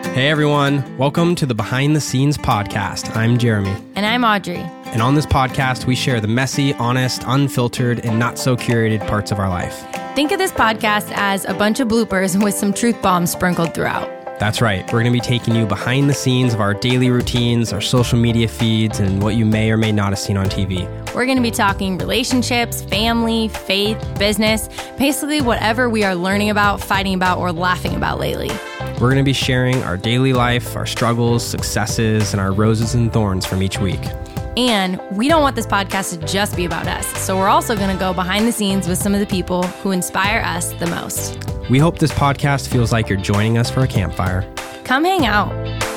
Hey everyone, welcome to the Behind the Scenes podcast. I'm Jeremy. And I'm Audrey. And on this podcast, we share the messy, honest, unfiltered, and not so curated parts of our life. Think of this podcast as a bunch of bloopers with some truth bombs sprinkled throughout. That's right. We're going to be taking you behind the scenes of our daily routines, our social media feeds, and what you may or may not have seen on TV. We're going to be talking relationships, family, faith, business, basically whatever we are learning about, fighting about, or laughing about lately. We're going to be sharing our daily life, our struggles, successes, and our roses and thorns from each week. And we don't want this podcast to just be about us, so we're also going to go behind the scenes with some of the people who inspire us the most. We hope this podcast feels like you're joining us for a campfire. Come hang out.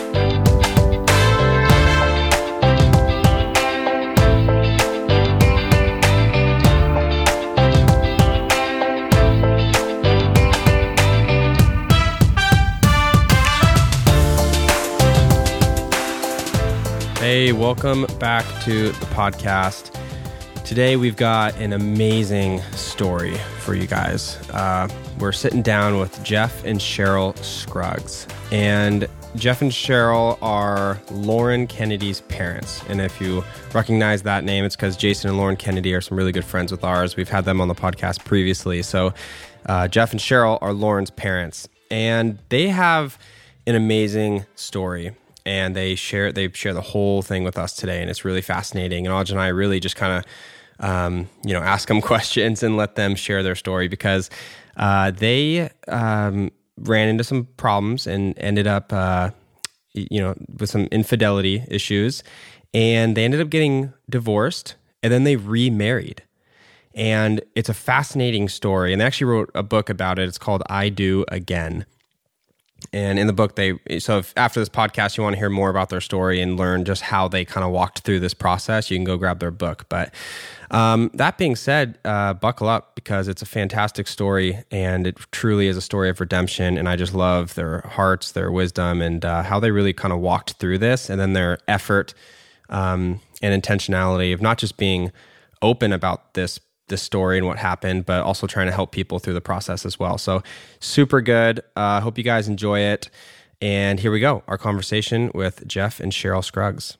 Hey, welcome back to the podcast. Today we've got an amazing story for you guys. We're sitting down with Jeff and Cheryl Scruggs. And Jeff and Cheryl are Lauren Kennedy's parents. And if you recognize that name, it's because Jason and Lauren Kennedy are some really good friends with ours. We've had them on the podcast previously. So Jeff and Cheryl are Lauren's parents. And they have an amazing story. And they share the whole thing with us today, and it's really fascinating. And Audrey and I really just kind of, ask them questions and let them share their story because they ran into some problems and ended up, with some infidelity issues, and they ended up getting divorced, and then they remarried. And it's a fascinating story, and they actually wrote a book about it. It's called I Do Again. And in the book, if after this podcast you want to hear more about their story and learn just how they kind of walked through this process, you can go grab their book. But that being said, buckle up because it's a fantastic story and it truly is a story of redemption. And I just love their hearts, their wisdom, and how they really kind of walked through this, and then their effort and intentionality of not just being open about this story and what happened, but also trying to help people through the process as well. So super good. Hope you guys enjoy it. And here we go. Our conversation with Jeff and Cheryl Scruggs.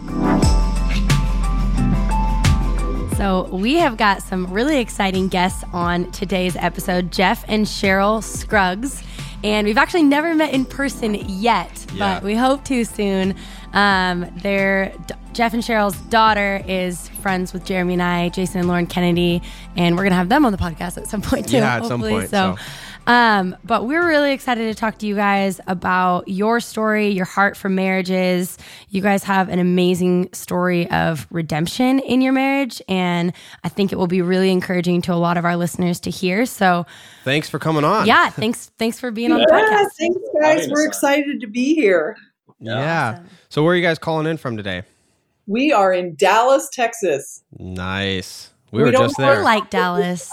So we have got some really exciting guests on today's episode, Jeff and Cheryl Scruggs. And we've actually never met in person yet, but we hope to soon. Jeff and Cheryl's daughter is friends with Jeremy and I, Jason and Lauren Kennedy, and we're going to have them on the podcast at some point too. Yeah, at some point. So. But we're really excited to talk to you guys about your story, your heart for marriages. You guys have an amazing story of redemption in your marriage, and I think it will be really encouraging to a lot of our listeners to hear. So thanks for coming on. Yeah, thanks for being on the podcast. Thanks, guys. We're excited to be here. Yeah. Awesome. So where are you guys calling in from today? We are in Dallas, Texas. Nice. We were just there. We're like Dallas.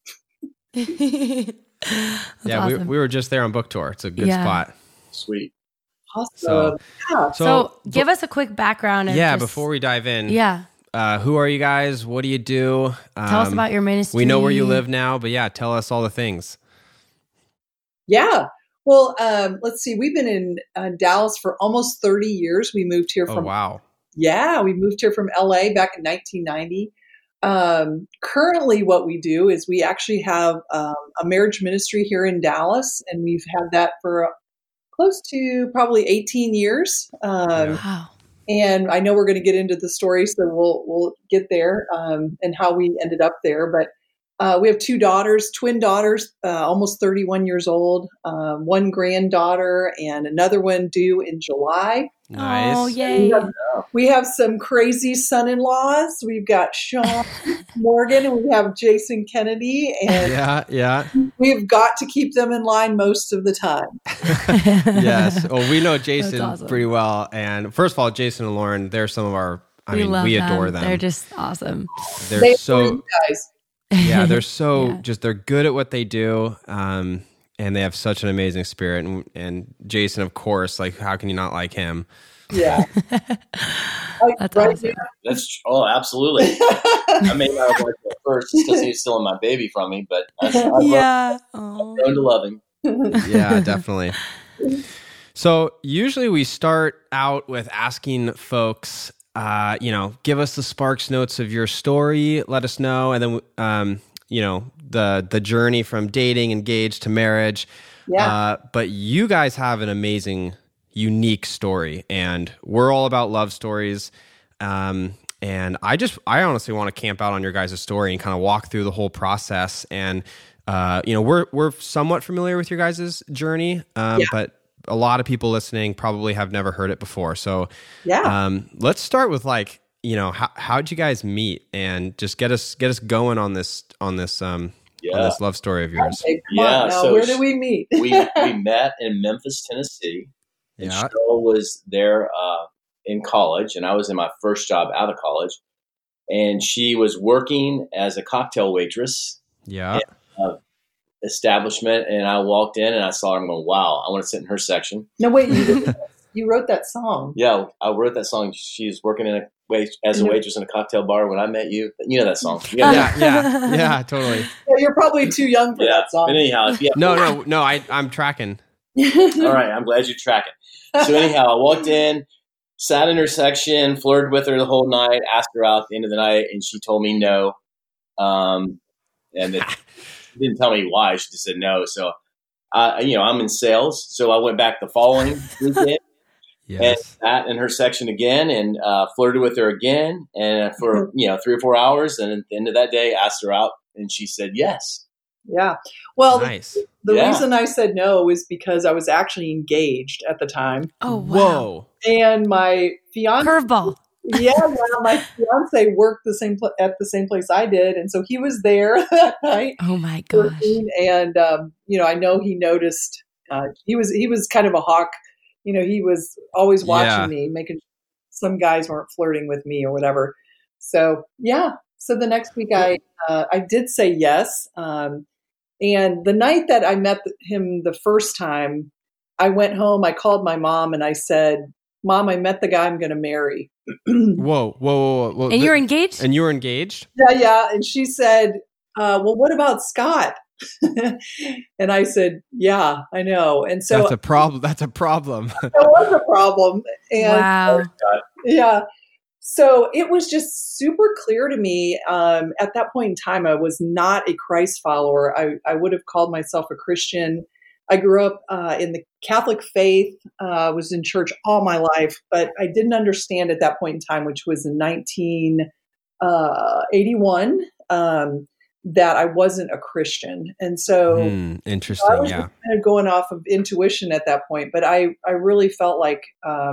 Yeah, awesome. we were just there on book tour. It's a good spot. Sweet. Awesome. So give us a quick background. Before we dive in. Yeah. Who are you guys? What do you do? Tell us about your ministry. We know where you live now, but tell us all the things. Yeah. Well, let's see. We've been in Dallas for almost 30 years. We moved here from... Oh, wow. Yeah, we moved here from LA back in 1990. Currently, what we do is we actually have a marriage ministry here in Dallas, and we've had that for close to probably 18 years. Wow. And I know we're going to get into the story, so we'll get there and how we ended up there. But we have two daughters, twin daughters, almost 31 years old, one granddaughter, and another one due in July. Nice. Oh, yay. We have some crazy son-in-laws. We've got Sean Morgan, and we have Jason Kennedy. And we've got to keep them in line most of the time. Yes. Well, we know Jason awesome. pretty well. And first of all, Jason and Lauren, they're some of our, we adore them. They're just awesome. They're so, guys. yeah, they're so they're good at what they do. And they have such an amazing spirit. And Jason, of course, like, how can you not like him? Yeah. That's right awesome. Absolutely. I may not have liked him at first just because he's stealing my baby from me, but I've grown to love him. Yeah, definitely. So usually we start out with asking folks, give us the Sparks Notes of your story, let us know, and then, the journey from dating, engaged to marriage. Yeah. But you guys have an amazing, unique story, and we're all about love stories. And I honestly want to camp out on your guys' story and kind of walk through the whole process. And, we're somewhat familiar with your guys' journey, but a lot of people listening probably have never heard it before. So, let's start with how'd you guys meet, and just get us going on this love story of yours. Okay, come on now. Where did we meet? we met in Memphis, Tennessee. And Cheryl was there in college, and I was in my first job out of college. And she was working as a cocktail waitress. Yeah. Establishment, and I walked in and I saw her and going, wow, I want to sit in her section. No, wait, you wrote that song. Yeah, I wrote that song. She's working as a waitress in a cocktail bar when I met you. You know that song. Yeah, totally. Well, you're probably too young for that song. But anyhow, No, I'm tracking. All right, I'm glad you're tracking. So anyhow, I walked in, sat in her section, flirted with her the whole night, asked her out at the end of the night, and she told me no. She didn't tell me why. She just said no. So, I'm in sales. So I went back the following weekend and sat in her section again and flirted with her again. And for, 3 or 4 hours. And at the end of that day, asked her out and she said yes. Yeah. Well, nice. The reason I said no was because I was actually engaged at the time. Oh, wow. Whoa. And my fiance. Curveball. Yeah, my fiance worked at the same place I did, and so he was there that night. Oh my gosh! And I know he noticed. He was kind of a hawk. He was always watching me, making some guys weren't flirting with me or whatever. So So the next week I did say yes. And the night that I met him the first time, I went home. I called my mom and I said, "Mom, I met the guy I'm going to marry." Whoa. And you're engaged? And you were engaged? Yeah. And she said, well, what about Scott? And I said, yeah, I know. And so that's a problem. That was a problem. And wow. Yeah. So it was just super clear to me. At that point in time, I was not a Christ follower. I would have called myself a Christian. I grew up in the Catholic faith, was in church all my life, but I didn't understand at that point in time, which was in 1981, that I wasn't a Christian. And so interesting. I was kind of going off of intuition at that point, but I really felt like,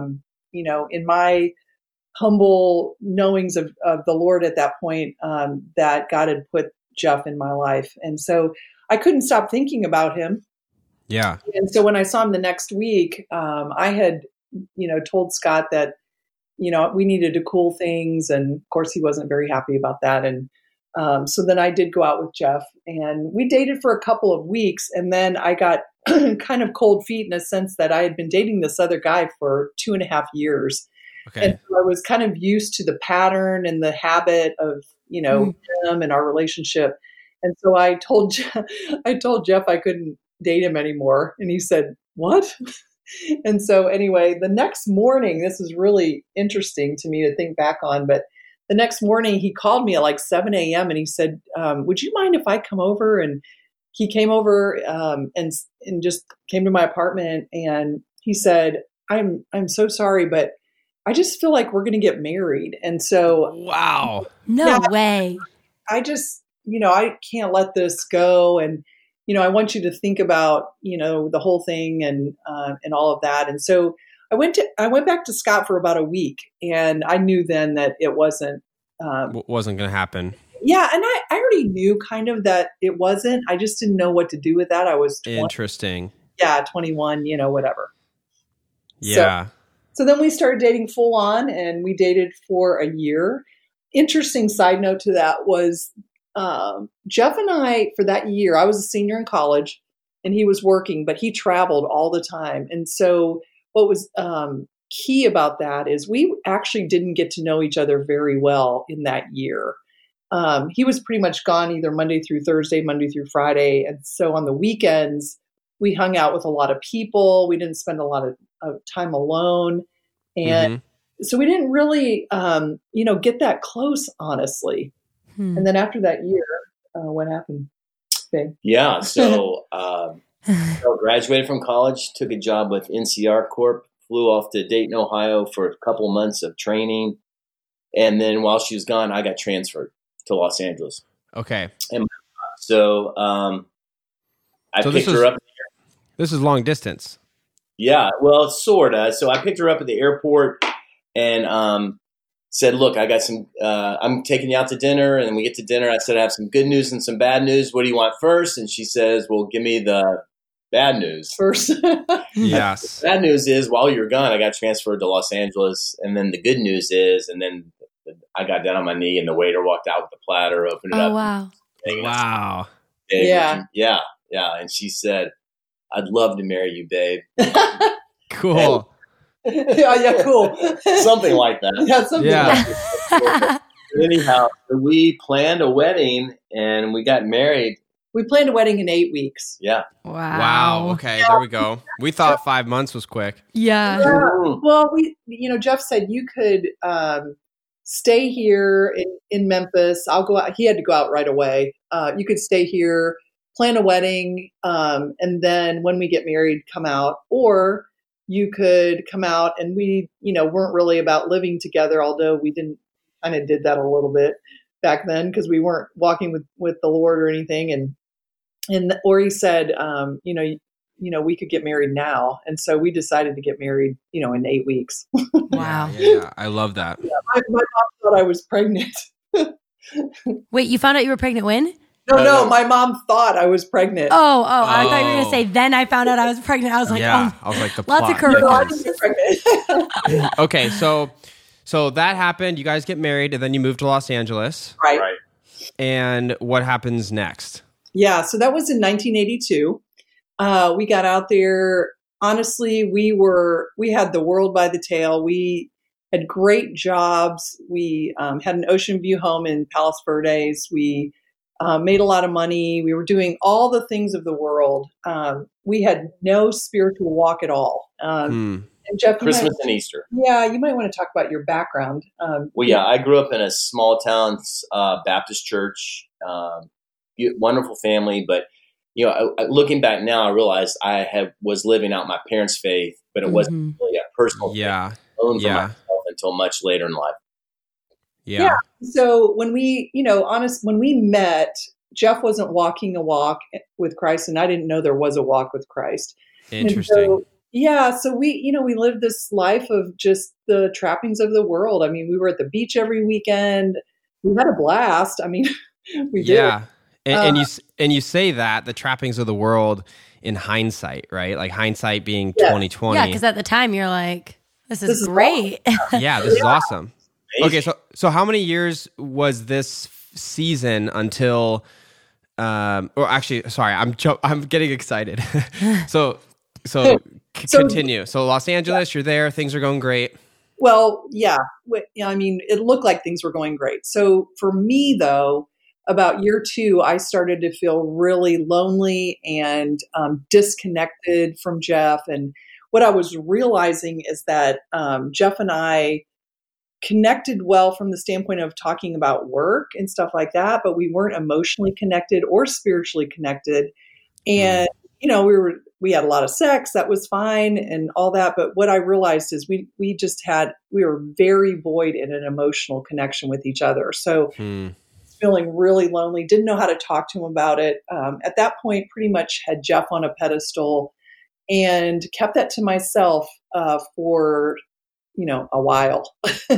in my humble knowings of the Lord at that point, that God had put Jeff in my life. And so I couldn't stop thinking about him. Yeah. And so when I saw him the next week, I had, told Scott that, we needed to cool things. And of course he wasn't very happy about that. And so then I did go out with Jeff and we dated for a couple of weeks. And then I got kind of cold feet in a sense that I had been dating this other guy for 2.5 years. Okay. And so I was kind of used to the pattern and the habit of, him and our relationship. And so I told Jeff I couldn't date him anymore. And he said, what? And so anyway, the next morning, this is really interesting to me to think back on, but the next morning he called me at like 7 a.m. and he said, would you mind if I come over? And he came over and just came to my apartment and he said, I'm so sorry, but I just feel like we're going to get married. And so, wow, no way. I just, I can't let this go. And, I want you to think about, the whole thing and all of that. And so I went back to Scott for about a week and I knew then that it wasn't going to happen. Yeah. And I already knew kind of that it wasn't, I just didn't know what to do with that. I was 20, interesting. Yeah. 21, whatever. Yeah. So then we started dating full on and we dated for a year. Interesting side note to that was, Jeff and I, for that year, I was a senior in college and he was working, but he traveled all the time. And so what was key about that is we actually didn't get to know each other very well in that year. He was pretty much gone either Monday through Thursday, Monday through Friday. And so on the weekends, we hung out with a lot of people. We didn't spend a lot of of time alone. And so we didn't really, get that close, honestly. And then after that year, what happened? Okay. Yeah. So, graduated from college, took a job with NCR Corp, flew off to Dayton, Ohio for a couple months of training. And then while she was gone, I got transferred to Los Angeles. Okay. And so I picked her up. This is long distance. Yeah, well, sort of. So I picked her up at the airport and said, look, I got some, I'm taking you out to dinner. And then we get to dinner. I said, I have some good news and some bad news. What do you want first? And she says, well, give me the bad news first. Yes. The bad news is while you're gone, I got transferred to Los Angeles. And then the good news is, and then I got down on my knee and the waiter walked out with the platter, opened it up. Wow. Wow. Yeah. Yeah. Yeah. And she said, I'd love to marry you, babe. Cool. Yeah, cool. Something like that. Yeah, something like that. Anyhow, we planned a wedding and we got married. We planned a wedding in 8 weeks. Yeah. Wow. Okay, there we go. We thought 5 months was quick. Yeah. Well, Jeff said you could stay here in Memphis. I'll go out. He had to go out right away. You could stay here, plan a wedding, and then when we get married, come out. Or you could come out, and we, weren't really about living together, although we kind of did that a little bit back then because we weren't walking with the Lord or anything. Or he said, we could get married now. And so we decided to get married, in 8 weeks. Wow. Yeah. I love that. Yeah, my mom thought I was pregnant. Wait, you found out you were pregnant when? No, my mom thought I was pregnant. Oh, I thought you were going to say, then I found out I was pregnant. I was like, I was like, the lots plot of curveballs. Okay, so that happened. You guys get married, and then you move to Los Angeles. Right. And what happens next? Yeah, so that was in 1982. We got out there. Honestly, we had the world by the tail. We had great jobs. We had an ocean view home in Palos Verdes. We made a lot of money. We were doing all the things of the world. We had no spiritual walk at all. And Jeff, Christmas and Easter. Yeah, you might want to talk about your background. I grew up in a small town Baptist church. Wonderful family, but looking back now, I realized I was living out my parents' faith, but it wasn't really a personal faith for myself until much later in life. Yeah. So when we met, Jeff wasn't walking a walk with Christ, and I didn't know there was a walk with Christ. Interesting. So we lived this life of just the trappings of the world. I mean, we were at the beach every weekend. We had a blast. I mean, we did. Yeah. And you say that the trappings of the world in hindsight, right? Like hindsight being 2020. Yeah, because at the time you're like, this is great. Yeah, this is awesome. Okay, so how many years was this season until? Or actually, sorry, I'm getting excited. So continue. So Los Angeles, you're there. Things are going great. Well, yeah. I mean, it looked like things were going great. So for me, though, about year 2, I started to feel really lonely and disconnected from Jeff. And what I was realizing is that Jeff and I connected well from the standpoint of talking about work and stuff like that, but we weren't emotionally connected or spiritually connected. And, we had a lot of sex, that was fine and all that. But what I realized is we were very void in an emotional connection with each other. So feeling really lonely, didn't know how to talk to him about it. At that point, pretty much had Jeff on a pedestal and kept that to myself for, a while.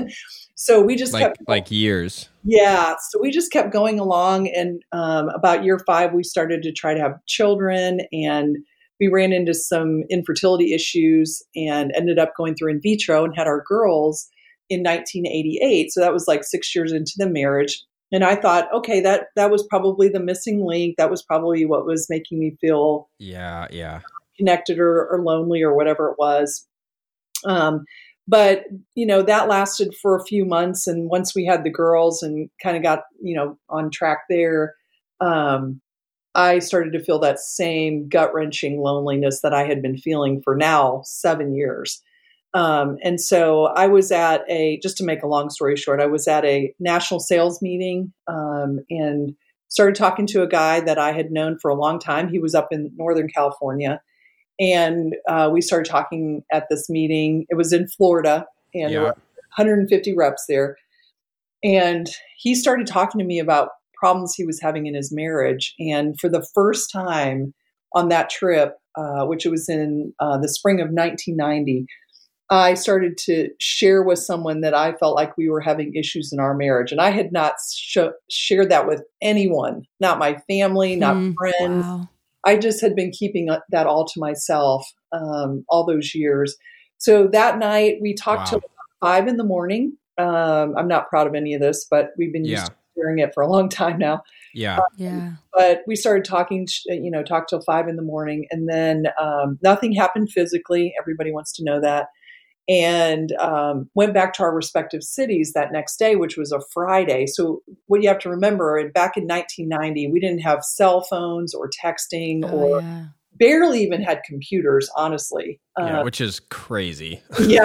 So we just kept years. Yeah. So we just kept going along. And about year 5, we started to try to have children, and we ran into some infertility issues and ended up going through in vitro and had our girls in 1988. So that was like 6 years into the marriage. And I thought, okay, that was probably the missing link. That was probably what was making me feel connected or lonely or whatever it was. But, that lasted for a few months. And once we had the girls and kind of got, on track there, I started to feel that same gut-wrenching loneliness that I had been feeling for now 7 years. And so I was at just to make a long story short, I was at a national sales meeting and started talking to a guy that I had known for a long time. He was up in Northern California. And we started talking at this meeting. It was in Florida, and there were 150 reps there. And he started talking to me about problems he was having in his marriage. And for the first time on that trip, which it was in the spring of 1990, I started to share with someone that I felt like we were having issues in our marriage. And I had not shared that with anyone, not my family, not friends. Wow. I just had been keeping that all to myself all those years. So that night we talked till 5 a.m. I'm not proud of any of this, but we've been used to hearing it for a long time now. But we started talking, talked till 5 a.m. and then nothing happened physically. Everybody wants to know that. And went back to our respective cities that next day, which was a Friday. So what you have to remember, back in 1990, we didn't have cell phones or texting barely even had computers, honestly. Which is crazy.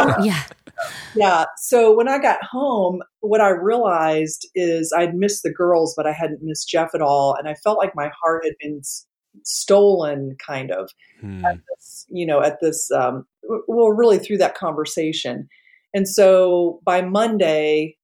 Yeah. So when I got home, what I realized is I'd missed the girls, but I hadn't missed Jeff at all. And I felt like my heart had been stolen kind of at this, really through that conversation. And so by Monday,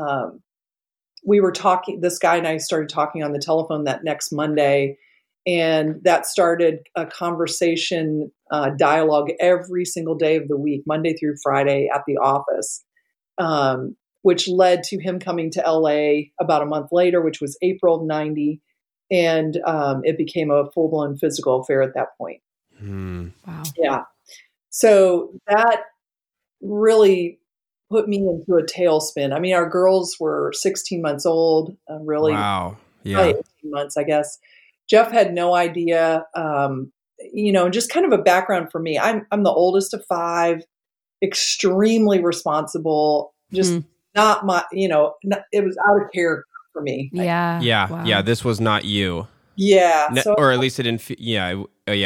we were talking, this guy and I started talking on the telephone that next Monday, and that started a conversation, dialogue every single day of the week, Monday through Friday at the office, which led to him coming to LA about a month later, which was April of 90. And it became a full-blown physical affair at that point. Wow. Yeah. So that really put me into a tailspin. I mean, our girls were 16 months old, really. Wow. Yeah. 18 months, I guess. Jeff had no idea, just kind of a background for me. I'm the oldest of 5, extremely responsible, just not my, it was out of character for me. Yeah. Wow. Yeah. This was not you. Yeah. Or at least it didn't. Yeah.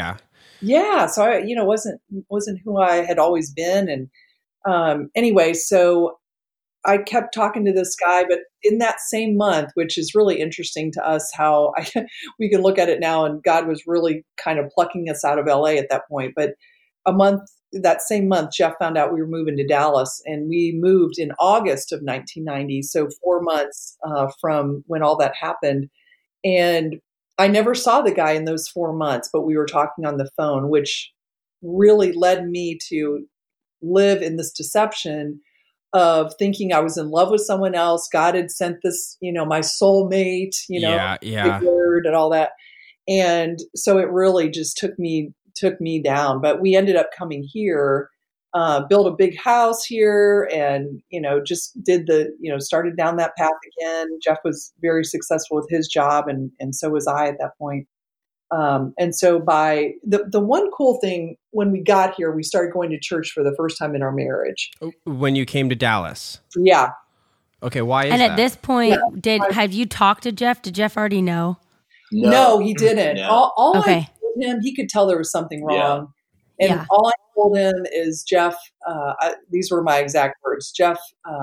So I, wasn't who I had always been. And anyway, so I kept talking to this guy, but in that same month, which is really interesting to us, how we can look at it now, and God was really kind of plucking us out of LA at that point. But that same month, Jeff found out we were moving to Dallas, and we moved in August of 1990. So 4 months from when all that happened. And I never saw the guy in those 4 months, but we were talking on the phone, which really led me to live in this deception of thinking I was in love with someone else. God had sent this, my soulmate, word and all that. And so it really just took me down. But we ended up coming here, built a big house here, and, just did started down that path again. Jeff was very successful with his job, and so was I at that point. And so by the one cool thing, when we got here, we started going to church for the first time in our marriage. When you came to Dallas? Yeah. Okay, why is that? And at this point, have you talked to Jeff? Did Jeff already know? No, he didn't. No. All I told him, he could tell there was something wrong. Yeah. And all I told him is, Jeff, these were my exact words, Jeff,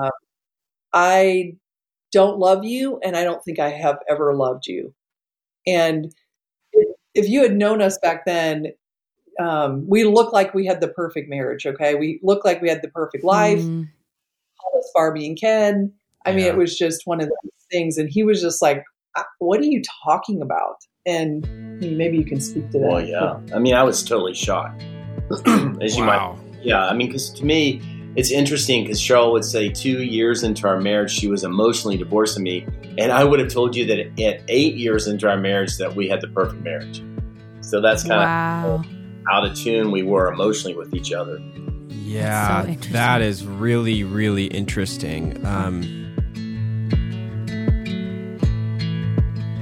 I don't love you, and I don't think I have ever loved you. And if you had known us back then, we looked like we had the perfect marriage. Okay. We looked like we had the perfect life. Called us Barbie and Ken. I mean, it was just one of those things. And he was just like, what are you talking about? And maybe you can speak to that. Well, yeah. I mean, I was totally shocked. As you might. Yeah. I mean, because to me, it's interesting because Cheryl would say 2 years into our marriage, she was emotionally divorcing me. And I would have told you that at 8 years into our marriage that we had the perfect marriage. So that's kind of out of tune we were emotionally with each other. Yeah, so that is really, really interesting.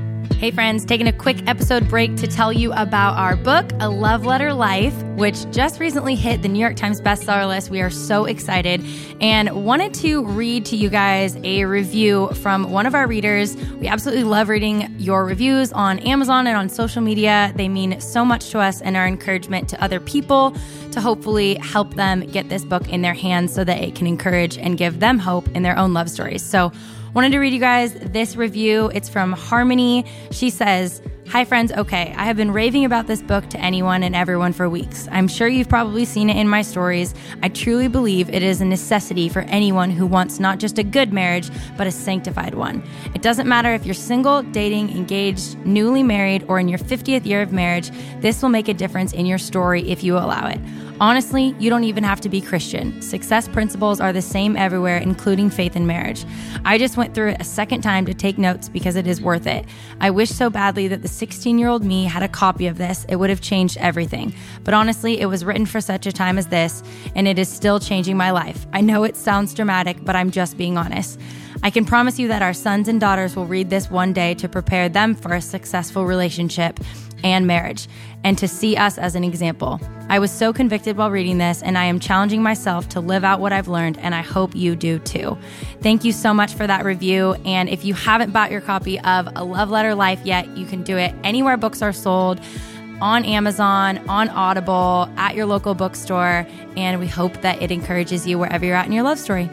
Hey friends, taking a quick episode break to tell you about our book, A Love Letter Life, which just recently hit the New York Times bestseller list. We are so excited and wanted to read to you guys a review from one of our readers. We absolutely love reading your reviews on Amazon and on social media. They mean so much to us and our encouragement to other people to hopefully help them get this book in their hands so that it can encourage and give them hope in their own love stories. So wanted to read you guys this review. It's from Harmony. She says, "Hi friends, okay, I have been raving about this book to anyone and everyone for weeks. I'm sure you've probably seen it in my stories. I truly believe it is a necessity for anyone who wants not just a good marriage, but a sanctified one. It doesn't matter if you're single, dating, engaged, newly married, or in your 50th year of marriage, this will make a difference in your story if you allow it. Honestly, you don't even have to be Christian. Success principles are the same everywhere, including faith in marriage. I just went through it a second time to take notes because it is worth it. I wish so badly that the 16-year-old me had a copy of this. It would have changed everything. But honestly, it was written for such a time as this, and it is still changing my life. I know it sounds dramatic, but I'm just being honest. I can promise you that our sons and daughters will read this one day to prepare them for a successful relationship and marriage, and to see us as an example. I was so convicted while reading this, and I am challenging myself to live out what I've learned, and I hope you do too." Thank you so much for that review. And if you haven't bought your copy of A Love Letter Life yet, you can do it anywhere books are sold, on Amazon, on Audible, at your local bookstore, and we hope that it encourages you wherever you're at in your love story.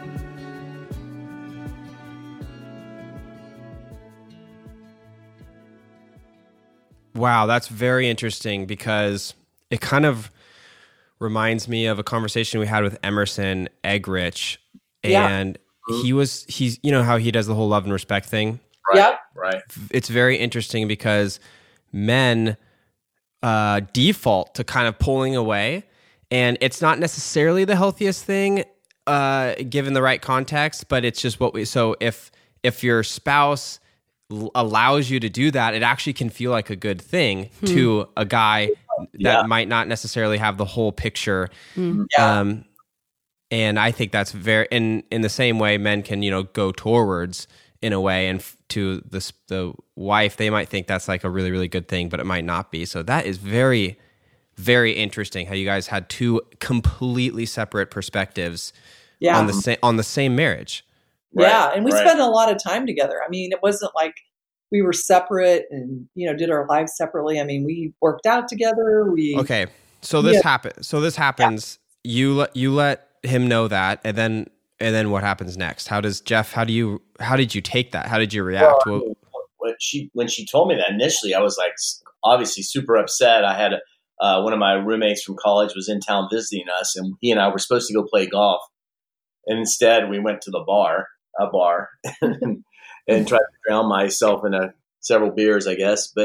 Wow, that's very interesting because it kind of reminds me of a conversation we had with Emerson Eggerich, and he's you know how he does the whole love and respect thing. Right. It's very interesting because men default to kind of pulling away, and it's not necessarily the healthiest thing given the right context, but it's just what we. So if your spouse allows you to do that, it actually can feel like a good thing to a guy that might not necessarily have the whole picture. And I think that's very in the same way men can, go towards in a way, and to the wife, they might think that's like a really, really good thing, but it might not be. So that is very, very interesting how you guys had two completely separate perspectives on the same marriage. Right, yeah, and we spent a lot of time together. I mean, it wasn't like we were separate and, did our lives separately. I mean, we worked out together. Okay, so this happens. So this happens. Yeah. You let him know that, and then what happens next? How did you take that? How did you react? Well, when she told me that initially, I was like, obviously super upset. I had one of my roommates from college was in town visiting us, and he and I were supposed to go play golf, and instead we went to a bar, and tried to drown myself in several beers, I guess. But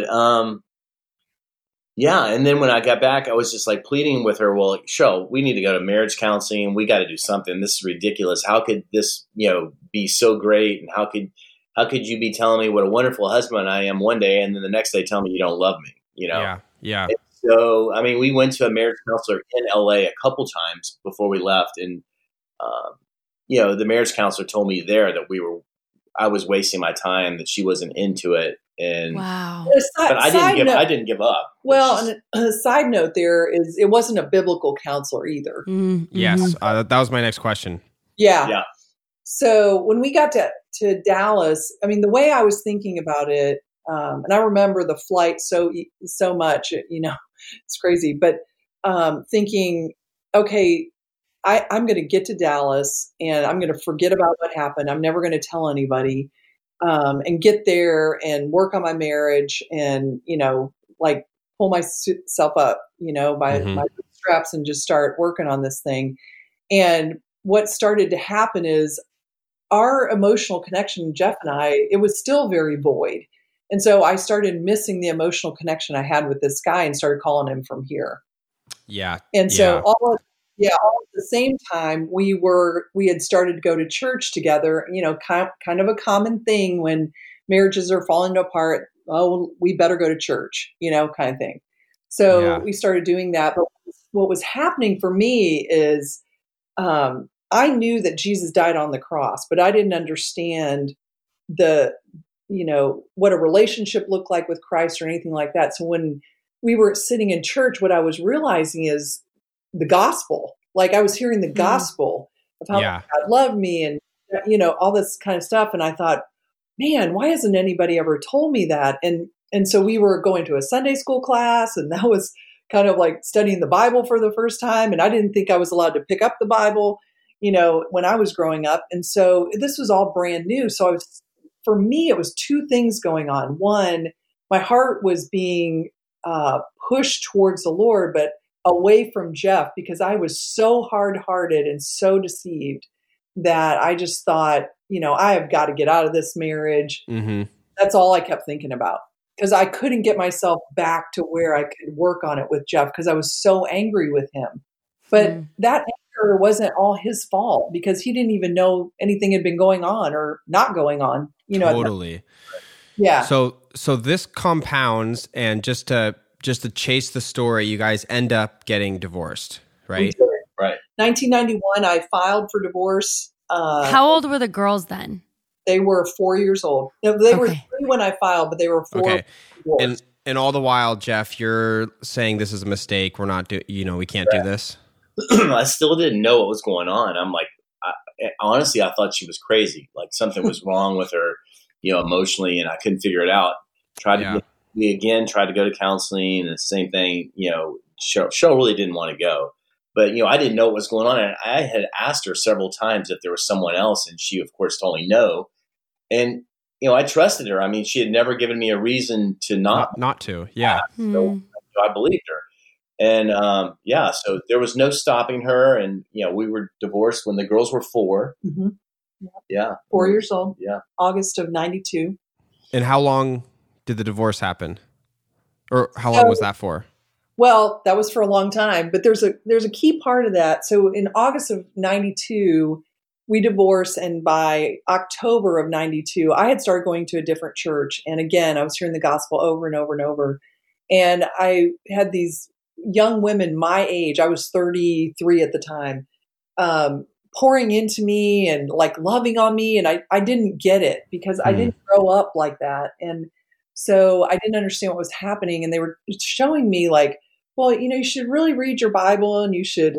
and then when I got back, I was just like pleading with her, well, we need to go to marriage counseling. We got to do something. This is ridiculous. How could this, be so great? And how could you be telling me what a wonderful husband I am one day, and then the next day tell me you don't love me, Yeah. And so, I mean, we went to a marriage counselor in LA a couple times before we left. And, the marriage counselor told me there that I was wasting my time, that she wasn't into it. And wow. But I didn't give up. Well, and a side note there is it wasn't a biblical counselor either. Mm-hmm. Yes. That was my next question. Yeah. So when we got to Dallas, I mean, the way I was thinking about it, and I remember the flight so much, it's crazy, but thinking, okay, I'm going to get to Dallas and I'm going to forget about what happened. I'm never going to tell anybody, and get there and work on my marriage and, pull myself up, by my straps and just start working on this thing. And what started to happen is our emotional connection, Jeff and I, it was still very void. And so I started missing the emotional connection I had with this guy and started calling him from here. Yeah. And so all at the same time, we had started to go to church together, kind of a common thing when marriages are falling apart. Oh, we better go to church, kind of thing. So we started doing that. But what was happening for me is, I knew that Jesus died on the cross, but I didn't understand the what a relationship looked like with Christ or anything like that. So when we were sitting in church, what I was realizing is the gospel. Like I was hearing the gospel of how God loved me and, all this kind of stuff. And I thought, man, why hasn't anybody ever told me that? And so we were going to a Sunday school class, and that was kind of like studying the Bible for the first time. And I didn't think I was allowed to pick up the Bible, when I was growing up. And so this was all brand new. So for me, it was two things going on. One, my heart was being pushed towards the Lord, but away from Jeff, because I was so hard-hearted and so deceived that I just thought, I have got to get out of this marriage. Mm-hmm. That's all I kept thinking about, because I couldn't get myself back to where I could work on it with Jeff, because I was so angry with him. But that anger wasn't all his fault, because he didn't even know anything had been going on or not going on. Totally. Yeah. So this compounds, and just to chase the story, you guys end up getting divorced, right? Right. 1991, I filed for divorce. How old were the girls then? They were 4 years old. No, they were 3 when I filed, but they were 4. Okay. And all the while, Jeff, you're saying this is a mistake. We're not we can't do this. I still didn't know what was going on. I'm like, honestly, I thought she was crazy. Like something was wrong with her, emotionally, and I couldn't figure it out. Tried to go to counseling, and the same thing. Cheryl really didn't want to go, but I didn't know what was going on. And I had asked her several times if there was someone else, and she, of course, told me no. And I trusted her. I mean, she had never given me a reason to not to. Yeah. So I believed her. And so there was no stopping her. And we were divorced when the girls were 4. Mm-hmm. Yeah, 4 years old. Yeah, August of 92. And how long did the divorce happen, or how long was that for? Well, that was for a long time, but there's a key part of that. So in August of 92, we divorced, and by October of 92, I had started going to a different church, and again, I was hearing the gospel over and over and over, and I had these young women my age. I was 33 at the time. Pouring into me and like loving on me. And I didn't get it, because I didn't grow up like that. And so I didn't understand what was happening. And they were showing me like, well, you should really read your Bible, and you should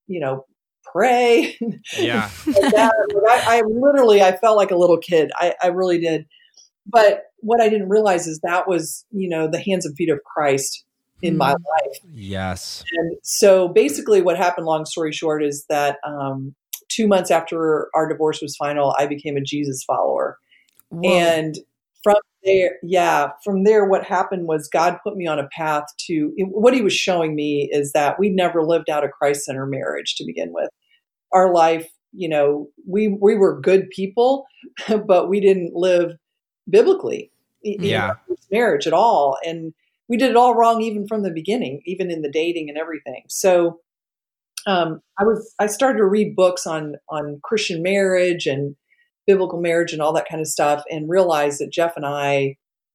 pray. Yeah. Like that. I felt like a little kid. I really did. But what I didn't realize is that was, the hands and feet of Christ in my life. Yes. And so basically what happened, long story short, is that 2 months after our divorce was final, I became a Jesus follower. Whoa. And from there, what happened was God put me on a path to, what he was showing me is that we'd never lived out a Christ-centered marriage to begin with. Our life, we were good people, but we didn't live biblically in marriage at all. And we did it all wrong, even from the beginning, even in the dating and everything. So I started to read books on Christian marriage and biblical marriage and all that kind of stuff, and realized that Jeff and I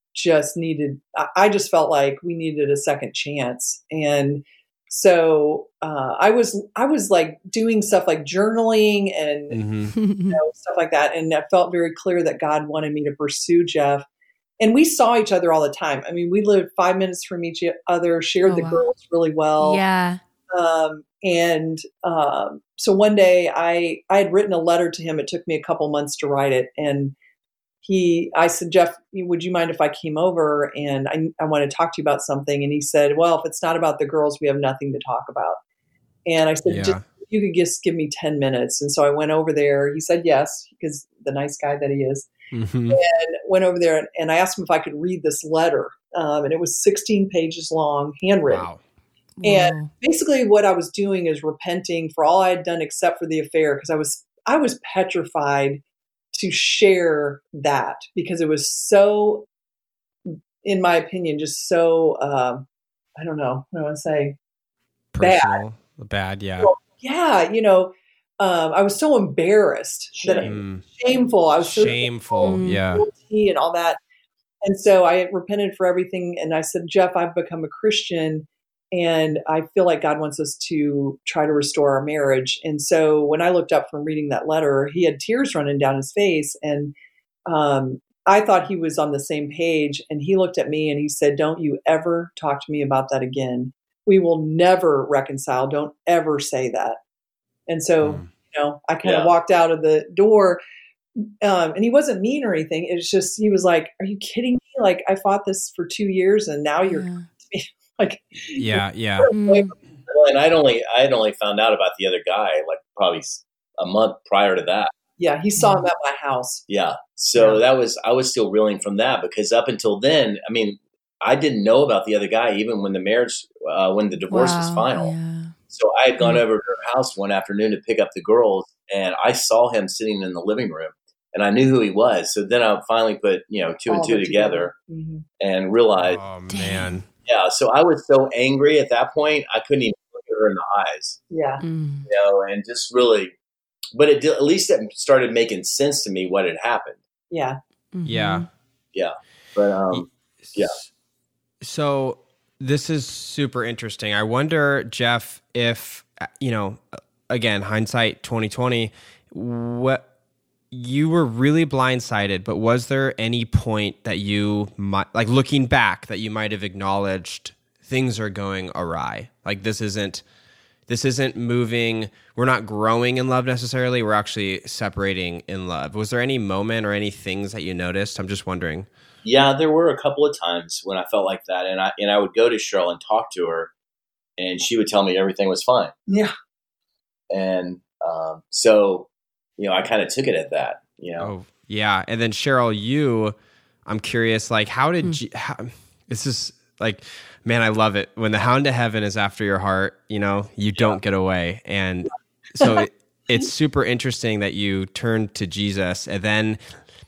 I just felt like we needed a second chance. And so I was like doing stuff like journaling and stuff like that. And I felt very clear that God wanted me to pursue Jeff. And we saw each other all the time. I mean, we lived 5 minutes from each other, shared girls really well. Yeah. So one day I had written a letter to him. It took me a couple months to write it. And I said, Jeff, would you mind if I came over, and I want to talk to you about something? And he said, well, if it's not about the girls, we have nothing to talk about. And I said, just, you could just give me 10 minutes. And so I went over there. He said, yes, because the nice guy that he is. Mm-hmm. And went over there, and I asked him if I could read this letter. And it was 16 pages long, handwritten. Wow. And basically what I was doing is repenting for all I had done except for the affair, because I was petrified to share that, because it was so, in my opinion, just so, I don't know what I want to say. Personal. Bad. Yeah. Well, yeah. I was so embarrassed, shameful. I was so shameful. Yeah. Guilty and all that. And so I repented for everything. And I said, Jeff, I've become a Christian, and I feel like God wants us to try to restore our marriage. And so when I looked up from reading that letter, he had tears running down his face. And I thought he was on the same page, and he looked at me and he said, "Don't you ever talk to me about that again. We will never reconcile. Don't ever say that." And so, I kind of walked out of the door, and he wasn't mean or anything. It was just, he was like, "Are you kidding me? Like, I fought this for 2 years and now you're like, yeah. And I'd only found out about the other guy like probably a month prior to that. Yeah, he saw him at my house. Yeah. So I was still reeling from that, because up until then, I mean, I didn't know about the other guy even when when the divorce was final. Yeah. So I had gone over to her house one afternoon to pick up the girls, and I saw him sitting in the living room, and I knew who he was. So then I finally put, two and two together and realized, oh man. Yeah. So I was so angry at that point, I couldn't even look at her in the eyes. Yeah. And just really, but at least it started making sense to me what had happened. Yeah. Yeah. Yeah. But, yeah. So this is super interesting. I wonder, Jeff, if, again, hindsight 2020, what you were really blindsided, but was there any point that you might, like looking back, that you might have acknowledged things are going awry? Like this isn't moving. We're not growing in love necessarily. We're actually separating in love. Was there any moment or any things that you noticed? I'm just wondering. Yeah, there were a couple of times when I felt like that, and I would go to Cheryl and talk to her, and she would tell me everything was fine. Yeah. And so, I kind of took it at that. Oh, yeah. And then Cheryl, I'm curious, like, how did this is like, man, I love it. When the hound to heaven is after your heart, you don't get away. And so it's super interesting that you turned to Jesus, and then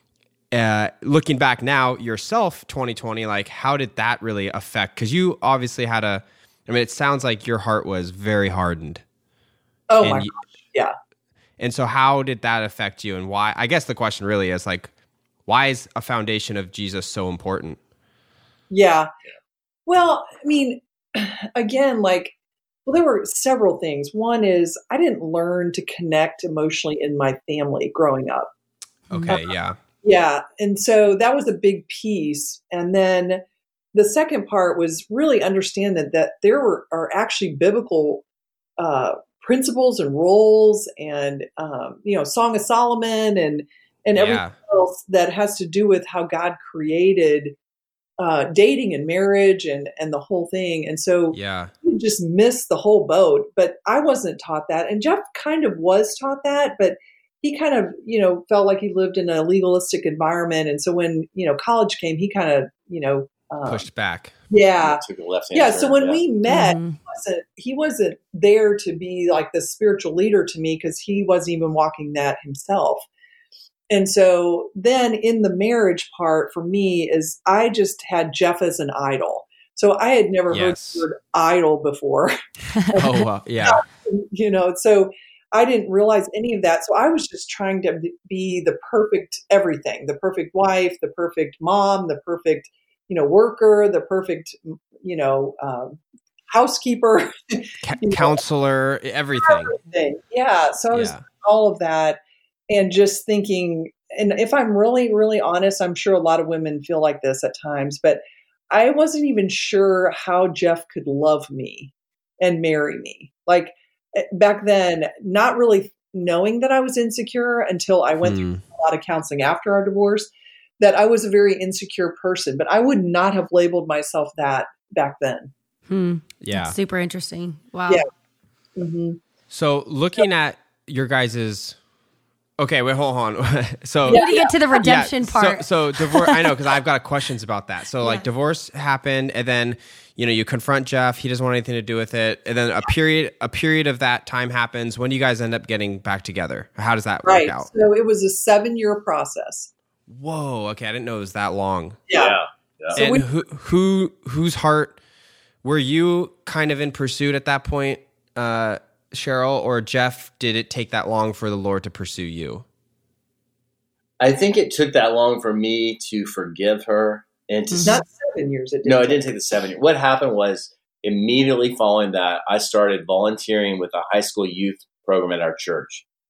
looking back now yourself, 2020, like how did that really affect? Because you obviously had it sounds like your heart was very hardened. Oh my gosh. Yeah. And so how did that affect you, and why? I guess the question really is like, why is a foundation of Jesus so important? Yeah. Well, I mean, again, there were several things. One is I didn't learn to connect emotionally in my family growing up. Okay. Yeah. Yeah. And so that was a big piece. And then the second part was really understand that there are actually biblical principles and roles and, Song of Solomon and everything else that has to do with how God created dating and marriage and the whole thing. And so you just missed the whole boat. But I wasn't taught that. And Jeff kind of was taught that, but he kind of, felt like he lived in a legalistic environment. And so when, college came, he kind of, pushed back. Yeah. Took a left-hand Yeah. turn, So when we met, he wasn't there to be like the spiritual leader to me, because he wasn't even walking that himself. And so then in the marriage part for me is I just had Jeff as an idol. So I had never heard the word idol before. Oh, yeah. So I didn't realize any of that. So I was just trying to be the perfect everything, the perfect wife, the perfect mom, the perfect, worker, the perfect, housekeeper, counselor, everything. Yeah. So I was all of that, and just thinking, and if I'm really, really honest, I'm sure a lot of women feel like this at times, but I wasn't even sure how Jeff could love me and marry me. Like back then, not really knowing that I was insecure until I went through a lot of counseling after our divorce, that I was a very insecure person, but I would not have labeled myself that back then. Yeah. That's super interesting. Wow. Yeah. Mm-hmm. So looking at your guys's, okay, wait, hold on. So we need to get to the redemption part. So divorce, I know, because I've got questions about that. So like divorce happened, and then, you confront Jeff. He doesn't want anything to do with it. And then a period of that time happens. When do you guys end up getting back together? How does that work out? So it was a 7-year process. Whoa. Okay. I didn't know it was that long. Yeah. So and whose heart were you kind of in pursuit at that point, Cheryl, or Jeff? Did it take that long for the Lord to pursue you? I think it took that long for me to forgive her and to not 7 years. It didn't take the 7 years. What happened was immediately following that, I started volunteering with a high school youth program at our church.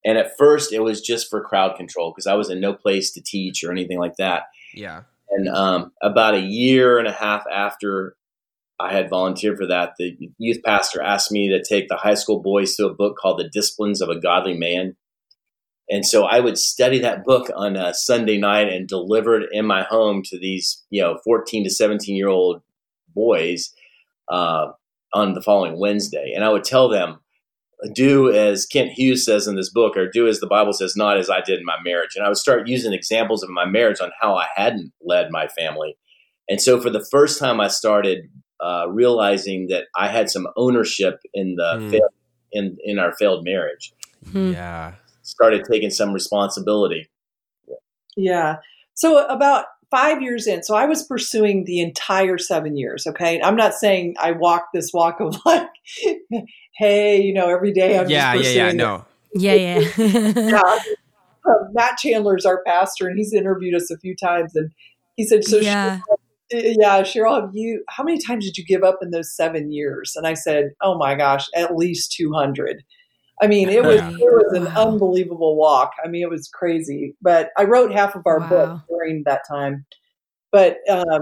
And at first it was just for crowd control because I was in no place to teach or anything like that. Yeah. And about a year and a half after I had volunteered for that, the youth pastor asked me to take the high school boys to a book called The Disciplines of a Godly Man. And so I would study that book on a Sunday night and deliver it in my home to these, 14 to 17-year-old boys on the following Wednesday. And I would tell them, do as Kent Hughes says in this book, or do as the Bible says, not as I did in my marriage. And I would start using examples of my marriage on how I hadn't led my family. And so for the first time, I started realizing that I had some ownership in the in our failed marriage. Yeah. Started taking some responsibility. Yeah. So about 5 years in, so I was pursuing the entire 7 years. Okay. I'm not saying I walked this walk of like, hey, every day I'm just pursuing no. Yeah. Yeah. Matt Chandler's our pastor, and he's interviewed us a few times, and he said, so Cheryl, how many times did you give up in those 7 years? And I said, oh my gosh, at least 200. I mean, it was an unbelievable walk. I mean, it was crazy, but I wrote half of our book during that time. But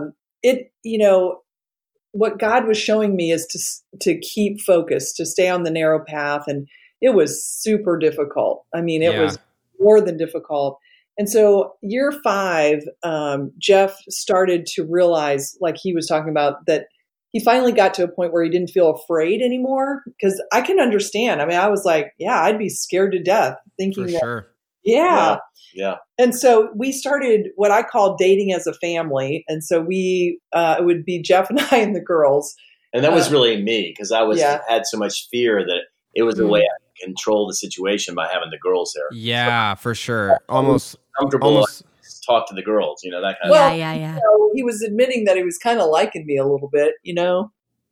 what God was showing me is to keep focused, to stay on the narrow path. And it was super difficult. I mean, it was more than difficult. And so year 5, Jeff started to realize, like he was talking about, that he finally got to a point where he didn't feel afraid anymore. Because I can understand. I mean, I was like, I'd be scared to death thinking For that. sure. Yeah. Yeah. And so we started what I call dating as a family. And so it would be Jeff and I and the girls. And that was really me, because I had so much fear that it was a way I could control the situation by having the girls there. Yeah, for sure. Almost comfortable. Talk to the girls, that kind of. Yeah. He was admitting that he was kind of liking me a little bit, Yeah.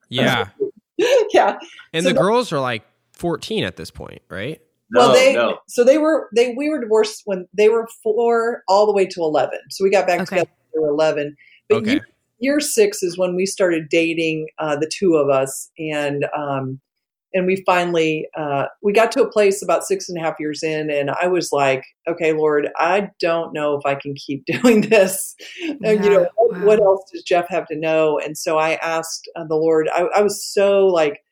Yeah. And the girls are like 14 at this point, right? No. So we were divorced when they were 4 all the way to 11. So we got back together when they were 11. But year 6 is when we started dating, the two of us. And we finally, we got to a place about 6.5 years in, and I was like, okay, Lord, I don't know if I can keep doing this. Yeah, what else does Jeff have to know? And so I asked the Lord, I was so like,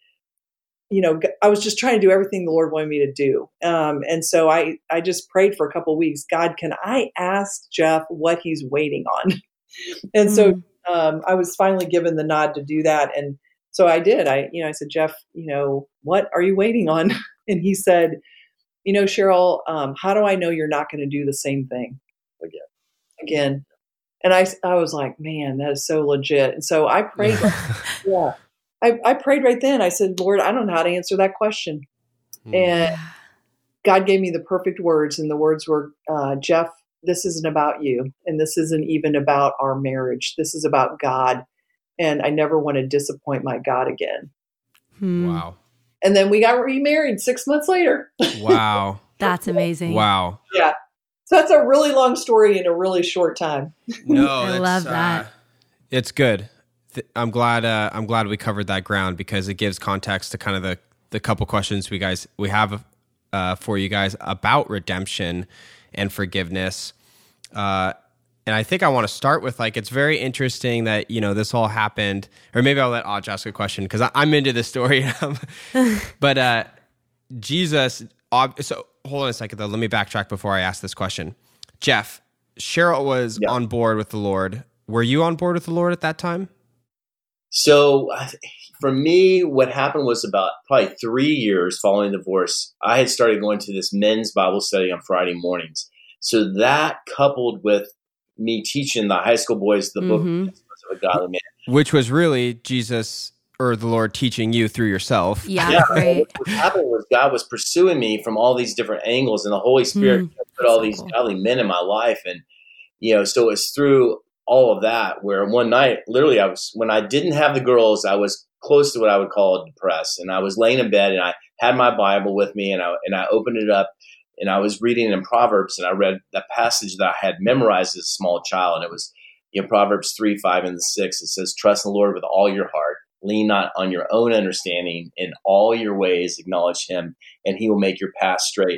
I was just trying to do everything the Lord wanted me to do. And so I just prayed for a couple of weeks. God, can I ask Jeff what he's waiting on? And so I was finally given the nod to do that. And so I did. I said, Jeff, what are you waiting on? And he said, Cheryl, how do I know you're not going to do the same thing again? And I was like, man, that is so legit. And so I prayed. I prayed right then. I said, Lord, I don't know how to answer that question. And God gave me the perfect words. And the words were, Jeff, this isn't about you. And this isn't even about our marriage. This is about God. And I never want to disappoint my God again. Wow. And then we got remarried 6 months later. Wow. That's amazing. Wow. Yeah. So that's a really long story in a really short time. No, I love that. It's good. I'm glad we covered that ground, because it gives context to kind of the couple questions we have for you guys about redemption and forgiveness. And I think I want to start with, like, it's very interesting that, this all happened, or maybe I'll let Aj ask a question, because I'm into this story. But Jesus, so hold on a second though. Let me backtrack before I ask this question. Jeff, Cheryl was on board with the Lord. Were you on board with the Lord at that time? So for me, what happened was about probably 3 years following the divorce, I had started going to this men's Bible study on Friday mornings. So that, coupled with me teaching the high school boys the book of a Godly Man, which was really Jesus or the Lord teaching you through yourself. Yeah, right. What happened was God was pursuing me from all these different angles, and the Holy Spirit put all these godly men in my life. And, so it was through all of that where one night, literally, when I didn't have the girls, I was close to what I would call depressed. And I was laying in bed, and I had my Bible with me, and I opened it up, and I was reading in Proverbs, and I read the passage that I had memorized as a small child. And it was, Proverbs 3, 5, and 6. It says, trust in the Lord with all your heart. Lean not on your own understanding. In all your ways, acknowledge him, and he will make your path straight.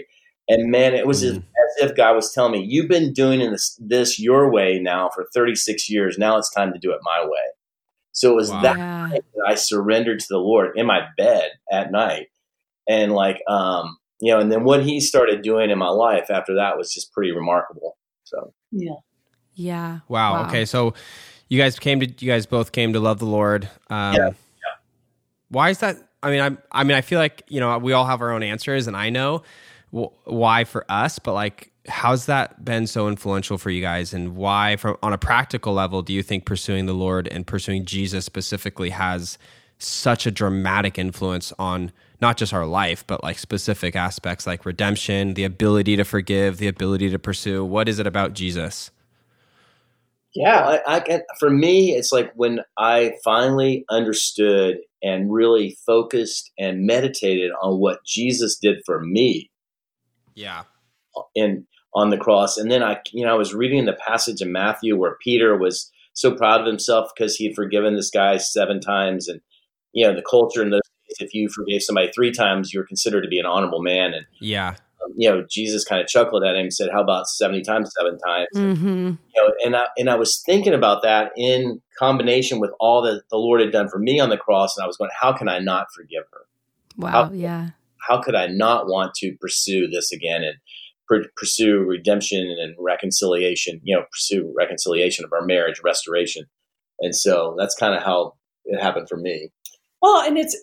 And man, it was as if God was telling me, you've been doing this your way now for 36 years. Now it's time to do it my way. So it was that night that I surrendered to the Lord in my bed at night. And and then what he started doing in my life after that was just pretty remarkable. So, yeah. Wow. Okay. So you guys both came to love the Lord. Why is that? I feel like, we all have our own answers, and I know why for us, but like, how's that been so influential for you guys, and why, on a practical level, do you think pursuing the Lord and pursuing Jesus specifically has such a dramatic influence on not just our life, but like specific aspects like redemption, the ability to forgive, the ability to pursue? What is it about Jesus? Yeah, for me, it's like when I finally understood and really focused and meditated on what Jesus did for me. Yeah. On the cross. And then I was reading the passage in Matthew where Peter was so proud of himself because he had forgiven this guy 7 times. And, the culture in those days, if you forgave somebody 3 times, you were considered to be an honorable man. And, Jesus kind of chuckled at him and said, how about 70 times, 7 times? Mm-hmm. And I was thinking about that in combination with all that the Lord had done for me on the cross. And I was going, how can I not forgive her? Wow. How could I not want to pursue this again and pursue redemption and reconciliation, pursue reconciliation of our marriage, restoration. And so that's kind of how it happened for me. Well, and it's,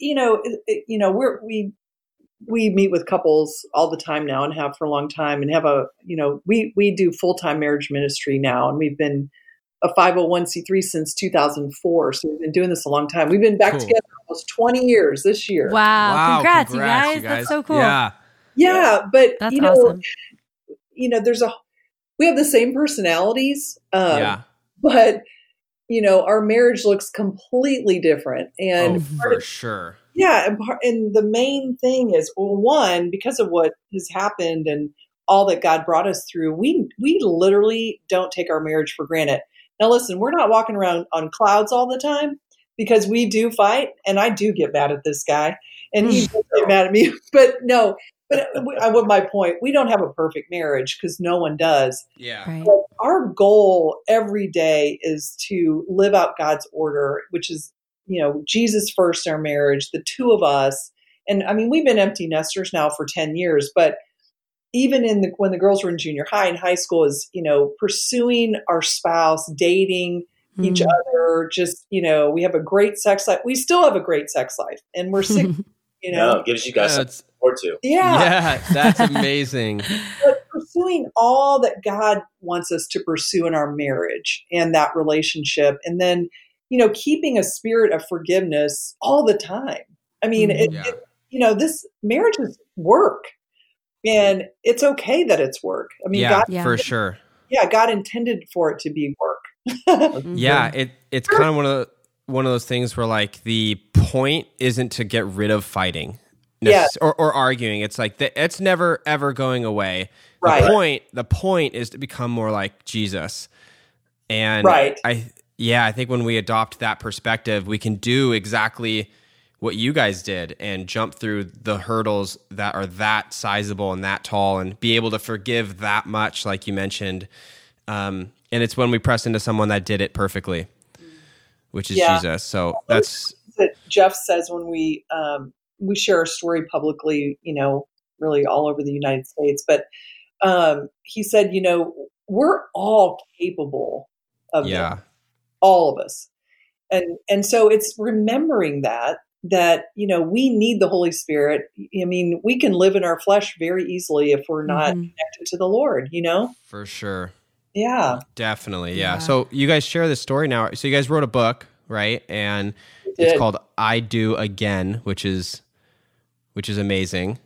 we meet with couples all the time now and have for a long time, and have we do full-time marriage ministry now, and we've been a 501c3 since 2004. So we've been doing this a long time. We've been back together almost 20 years this year. Wow. Congrats, you guys. That's so cool. Yeah. But that's awesome. we have the same personalities. But our marriage looks completely different. And for sure. Yeah. And the main thing is, one, because of what has happened and all that God brought us through, we literally don't take our marriage for granted. Now, listen, we're not walking around on clouds all the time, because we do fight, and I do get mad at this guy, and he does get mad at me. But my point, we don't have a perfect marriage, because no one does. Yeah. Right. But our goal every day is to live out God's order, which is, Jesus first in our marriage, the two of us. And we've been empty nesters now for 10 years, but even when the girls were in junior high and high school, is, pursuing our spouse, dating each other, just, we have a great sex life. We still have a great sex life, and we're sick, it gives you guys some support too. Yeah, that's amazing. But pursuing all that God wants us to pursue in our marriage and that relationship. And then, keeping a spirit of forgiveness all the time. This marriage is work. And it's okay that it's work. God, for sure. Yeah, God intended for it to be work. Yeah, it's kind of one of those things where like the point isn't to get rid of fighting or arguing. It's like it's never ever going away. Right. The point is to become more like Jesus. And I think when we adopt that perspective, we can do exactly what you guys did and jump through the hurdles that are that sizable and that tall, and be able to forgive that much, like you mentioned. And it's when we press into someone that did it perfectly, which is Jesus. So that's that Jeff says when we share our story publicly, really all over the United States. But he said, we're all capable of it, all of us. And so it's remembering that, we need the Holy Spirit. We can live in our flesh very easily if we're not connected to the Lord, For sure. Yeah. Definitely. Yeah. So you guys share this story now. So you guys wrote a book, right? And it's called I Do Again, which is amazing.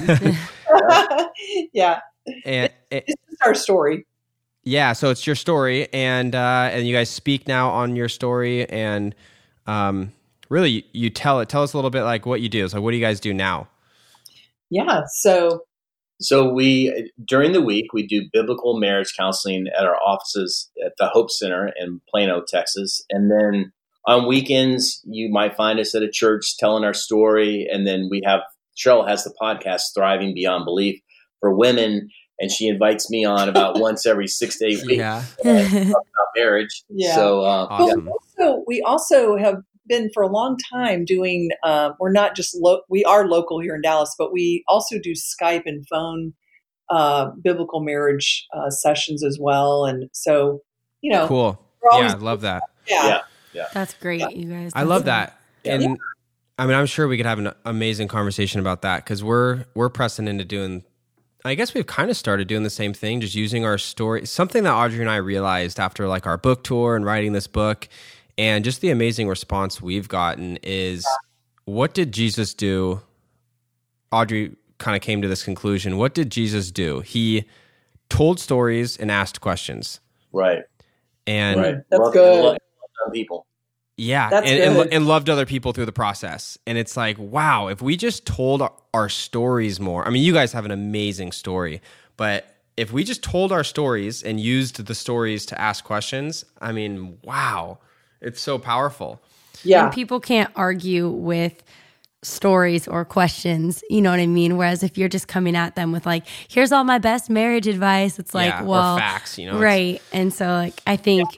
Yeah. And it's our story. Yeah. So it's your story, and you guys speak now on your story, and really, you tell it. Tell us a little bit like what you do. So what do you guys do now? Yeah. So we, during the week, we do biblical marriage counseling at our offices at the Hope Center in Plano, Texas. And then on weekends, you might find us at a church telling our story. And then Cheryl has the podcast, Thriving Beyond Belief. for women, and she invites me on about once every 6 to 8 weeks. Yeah. About marriage. Yeah. So Awesome. We also have been for a long time doing, we're not just, we are local here in Dallas, but we also do Skype and phone biblical marriage sessions as well. And so, Cool. we're always, Yeah, I love that. yeah. That's great, you guys. I love That's that. And I mean, I'm sure we could have an amazing conversation about that because we're pressing into doing, I guess we've kind of started doing the same thing, just using our story. Something that Audrey and I realized after like our book tour and writing this book and just the amazing response we've gotten is, what did Jesus do? Audrey kind of came to this conclusion. What did Jesus do? He told stories and asked questions. right. And Right. That's good. Loved on people. yeah, That's and good. loved other people through the process. And it's like, wow, if we just told our stories more. I mean, you guys have an amazing story, but if we just told our stories and used the stories to ask questions, I mean, wow, it's so powerful. Yeah. And people can't argue with stories or questions, you know what I mean? Whereas if you're just coming at them with like, here's all my best marriage advice, it's like, Yeah, well, or facts, it's- right. And so like, I think,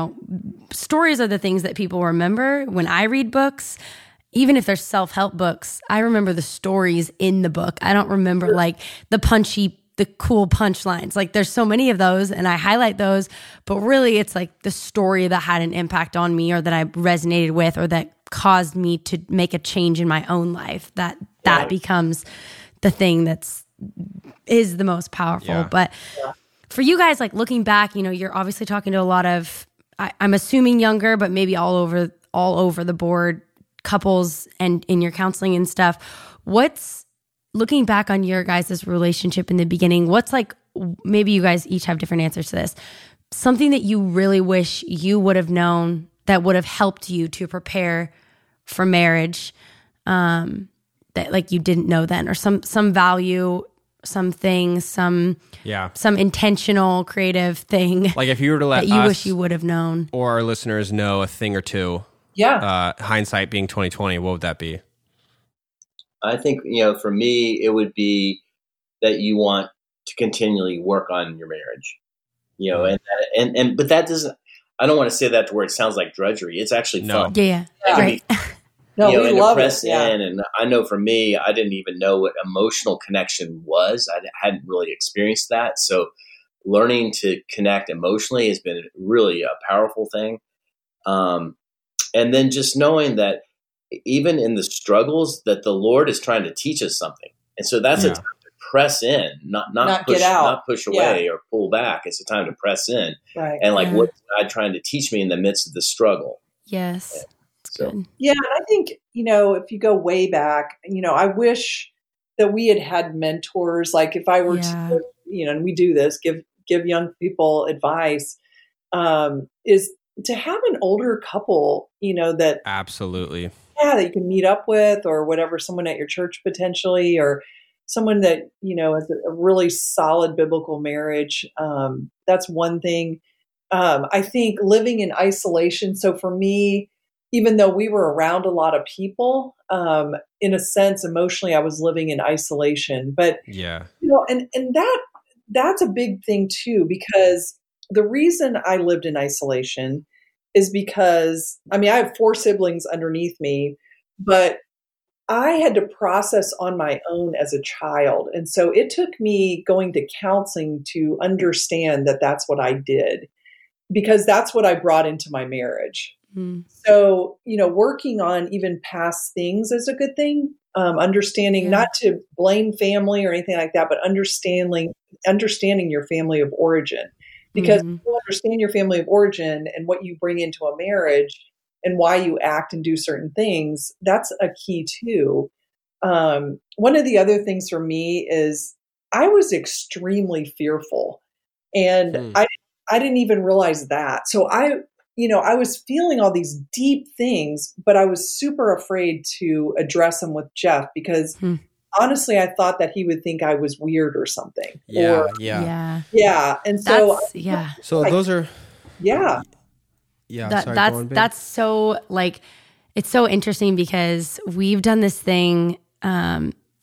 stories are the things that people remember. When I read books, even if they're self-help books, I remember the stories in the book. I don't remember like the cool punchlines. Like there's so many of those and I highlight those, but really it's like the story that had an impact on me or that I resonated with or that caused me to make a change in my own life. That becomes the thing is the most powerful. Yeah. But for you guys, like looking back, you're obviously talking to a lot of, I'm assuming younger, but maybe all over the board couples and in your counseling and stuff. What's looking back on your guys' relationship in the beginning? What's like, maybe you guys each have different answers to this. Something that you really wish you would have known that would have helped you to prepare for marriage, that like you didn't know then, or some value, something, some intentional creative thing. Like if you were to let that you us wish you would have known, or our listeners know a thing or two, hindsight being 2020, what would that be? I think, for me, it would be that you want to continually work on your marriage, but that doesn't, I don't want to say that to where it sounds like drudgery. It's actually fun. Yeah. Right. No, we and love to press it. Yeah. in. And I know for me, I didn't even know what emotional connection was. I hadn't really experienced that. So learning to connect emotionally has been really a powerful thing. And then just knowing that even in the struggles that the Lord is trying to teach us something. And so that's a time to press in, not push, get out. not push away or pull back. It's a time to press in. Right. And like, what's God trying to teach me in the midst of the struggle? Yes. So, Yeah. And I think, if you go way back, I wish that we had mentors. Like if I were to, and we do this, give young people advice, is to have an older couple, that Absolutely. that you can meet up with or whatever, someone at your church potentially, or someone that, has a really solid biblical marriage. That's one thing. I think living in isolation. So for me, even though we were around a lot of people, in a sense, emotionally, I was living in isolation, but, and that's a big thing too, because the reason I lived in isolation is because, I have 4 siblings underneath me, but I had to process on my own as a child. And so it took me going to counseling to understand that that's what I did, because that's what I brought into my marriage. So, working on even past things is a good thing. Understanding, not to blame family or anything like that, but understanding your family of origin. Because if you understand your family of origin and what you bring into a marriage and why you act and do certain things, that's a key too. One of the other things for me is I was extremely fearful, and I didn't even realize that. So I was feeling all these deep things, but I was super afraid to address them with Jeff because honestly, I thought that he would think I was weird or something. Yeah. And so, So those are, yeah. That's so like, it's so interesting because we've done this thing,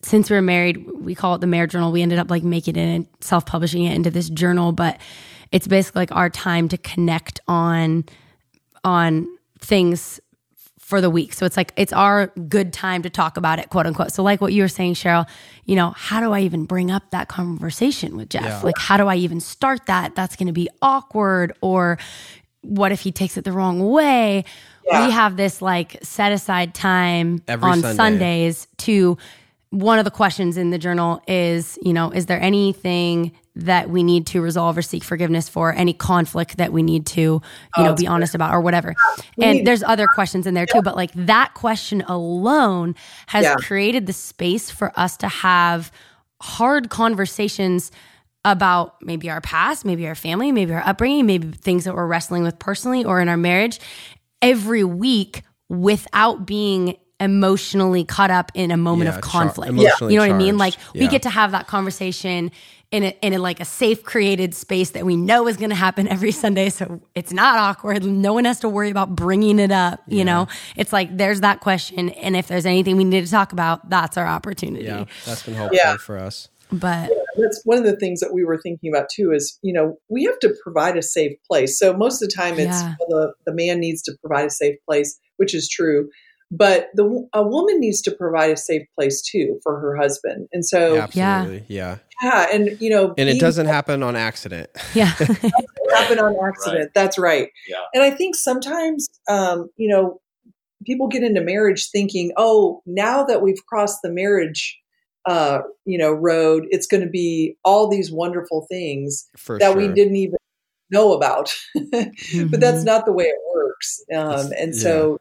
since we were married, we call it the Marriage Journal. We ended up like making it and self-publishing it into this journal, but it's basically like our time to connect on things for the week. So it's like, it's our good time to talk about it, quote unquote. So like what you were saying, Cheryl, you know, how do I even bring up that conversation with Jeff? Yeah. Like, how do I even start that? That's going to be awkward. Or what if he takes it the wrong way? Yeah. We have this like set aside time Every on Sunday. Sundays to, one of the questions in the journal is, you know, is there anything that we need to resolve or seek forgiveness for, any conflict that we need to, you know, be honest about or whatever. And there's other questions in there too, but like that question alone has created the space for us to have hard conversations about maybe our past, maybe our family, maybe our upbringing, maybe things that we're wrestling with personally or in our marriage every week without being emotionally caught up in a moment of conflict. You know what I mean? Like we get to have that conversation in a like a safe created space that we know is going to happen every Sunday. So it's not awkward. No one has to worry about bringing it up. You know, it's like, there's that question. And if there's anything we need to talk about, that's our opportunity. Yeah. That's been helpful for us. But that's one of the things that we were thinking about too, is, you know, we have to provide a safe place. So most of the time it's the man needs to provide a safe place, which is true. But a woman needs to provide a safe place too for her husband. And so, absolutely. Yeah. And, you know, and it doesn't happen on accident. Yeah. It doesn't happen on accident. Right. That's right. Yeah. And I think sometimes, you know, people get into marriage thinking, oh, now that we've crossed the marriage, you know, road, it's going to be all these wonderful things that we didn't even know about. But that's not the way it works. And so,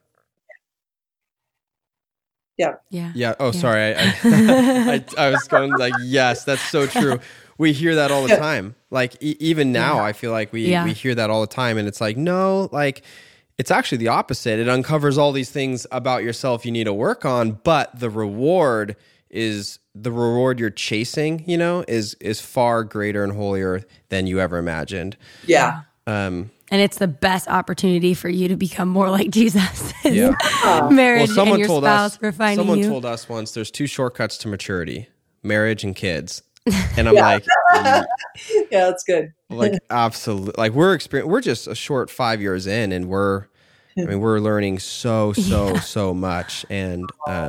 Yeah. Oh, sorry. I was going like, yes, that's so true. We hear that all the time. Like even now, I feel like we hear that all the time, and it's like, no, like it's actually the opposite. It uncovers all these things about yourself you need to work on, but the reward you're chasing, you know, is far greater and holier than you ever imagined. Yeah. And it's the best opportunity for you to become more like Jesus. Yeah. Marriage and your spouse refining someone you. told us once there's 2 shortcuts to maturity: marriage and kids. And I'm like, yeah, that's good. Like, absolutely. Like we're just a short 5 years in, and we're learning so much. And,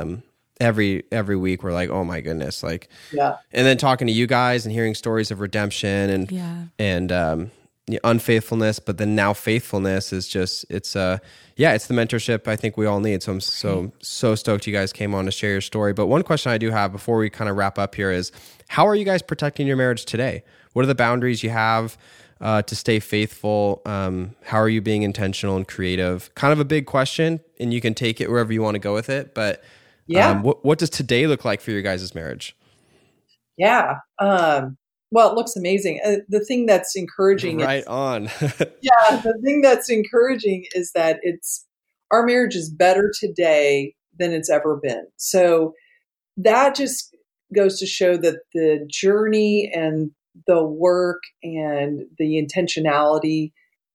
every week we're like, oh my goodness. Like, and then talking to you guys and hearing stories of redemption and unfaithfulness, but then now faithfulness is just, it's the mentorship I think we all need. So I'm so stoked you guys came on to share your story. But one question I do have before we kind of wrap up here is, how are you guys protecting your marriage today? What are the boundaries you have to stay faithful? How are you being intentional and creative? Kind of a big question, and you can take it wherever you want to go with it. But what does today look like for your guys' marriage? Yeah. Well, it looks amazing. The thing that's encouraging, the thing that's encouraging is that our marriage is better today than it's ever been. So that just goes to show that the journey and the work and the intentionality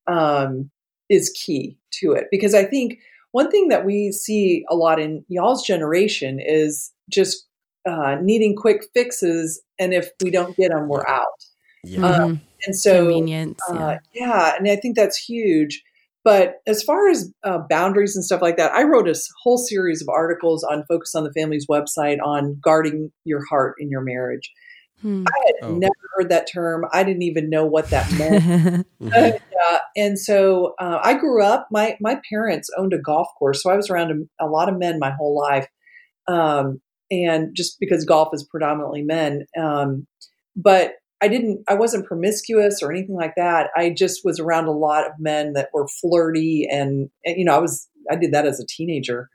is key to it. Because I think one thing that we see a lot in y'all's generation is just needing quick fixes, and if we don't get them, we're out. And so, convenience. and I think that's huge. But as far as boundaries and stuff like that, I wrote a whole series of articles on Focus on the Family's website on guarding your heart in your marriage. I had never heard that term. I didn't even know what that meant. And so I grew up, my parents owned a golf course, so I was around a lot of men my whole life. And just because golf is predominantly men. But I wasn't promiscuous or anything like that. I just was around a lot of men that were flirty, and you know, I did that as a teenager.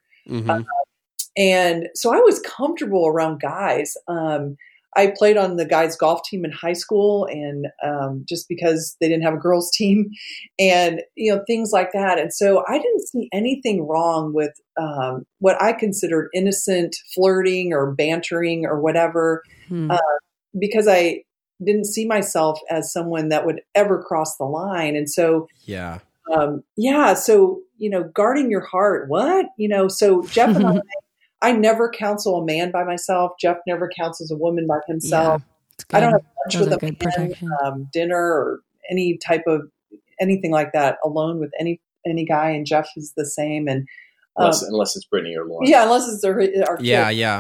And so I was comfortable around guys. I played on the guys' golf team in high school, and just because they didn't have a girls' team, and you know, things like that. And so I didn't see anything wrong with what I considered innocent flirting or bantering or whatever, because I didn't see myself as someone that would ever cross the line. And so, so you know, guarding your heart. What, you know? So Jeff and I never counsel a man by myself. Jeff never counsels a woman by himself. I don't have lunch with a man, dinner or any type of anything like that alone with any guy. And Jeff is the same. And unless it's Brittany or Lauren. Yeah, unless it's our kid. Yeah.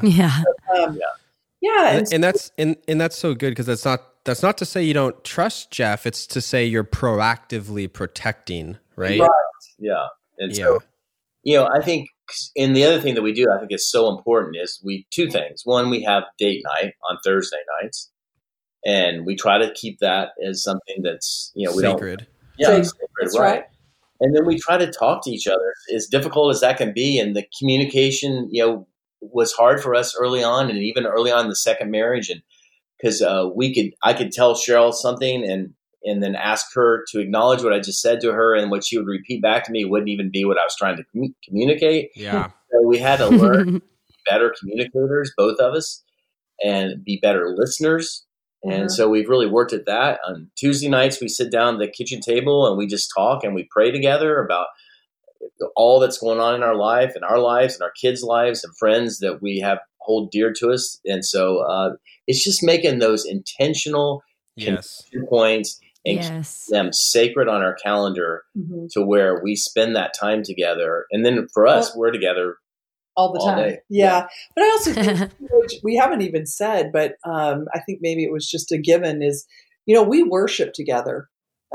And that's so good, because that's not to say you don't trust Jeff. It's to say you're proactively protecting, right? Yeah. And so, I think, and the other thing that we do, I think is so important is two things. One, we have date night on Thursday nights, and we try to keep that as something that's, we sacred. Sacred, right. And then we try to talk to each other, as difficult as that can be. And the communication, was hard for us early on, and even early on in the second marriage. And because I could tell Cheryl something and then ask her to acknowledge what I just said to her, and what she would repeat back to me wouldn't even be what I was trying to communicate. Yeah. So we had to learn to be better communicators, both of us, and be better listeners. And so we've really worked at that. On Tuesday nights, we sit down at the kitchen table and we just talk and we pray together about all that's going on in our life and our lives and our kids' lives and friends that we have hold dear to us. And so it's just making those intentional points and keep them sacred on our calendar to where we spend that time together. And then for us, we're together all the time. Day. Yeah. But I also think, we haven't even said, but I think maybe it was just a given is, we worship together.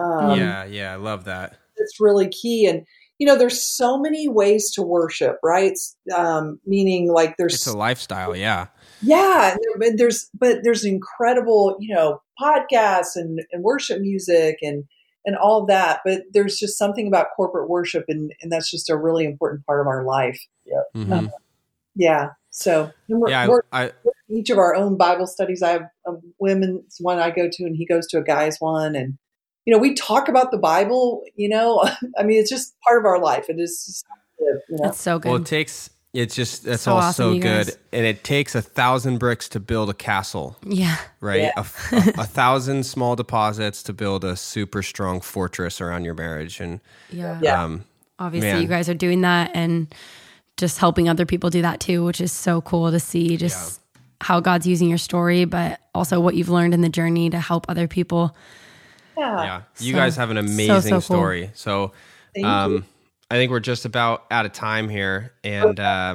I love that. It's really key. And, there's so many ways to worship, right? Meaning like it's a lifestyle. Yeah. Yeah. And there's incredible, podcasts and worship music and all of that. But there's just something about corporate worship. And that's just a really important part of our life. Yeah. Mm-hmm. So we're each of our own Bible studies. I have a women's one I go to, and he goes to a guy's one. And, we talk about the Bible, I mean, it's just part of our life. It is just, That's so good. Well, that's all awesome, so good. And it takes 1,000 bricks to build a castle. Yeah. Right. Yeah. 1,000 small deposits to build a super strong fortress around your marriage. And obviously you guys are doing that and just helping other people do that too, which is so cool to see just how God's using your story, but also what you've learned in the journey to help other people. Yeah. You guys have an amazing cool. story. So I think we're just about out of time here. And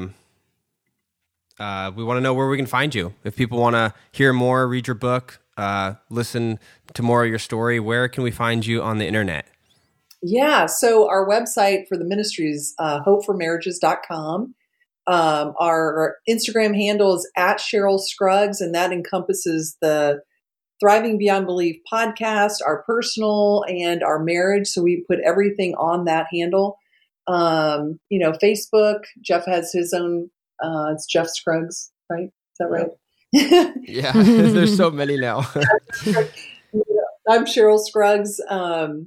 we want to know where we can find you. If people want to hear more, read your book, listen to more of your story, where can we find you on the internet? Yeah. So our website for the ministry is hopeformarriages.com. Our Instagram handle is @CherylScruggs, and that encompasses the Thriving Beyond Belief podcast, our personal and our marriage. So we put everything on that handle. Facebook, Jeff has his own, it's Jeff Scruggs, right? Is that right? Yeah. There's so many now. I'm Cheryl Scruggs. I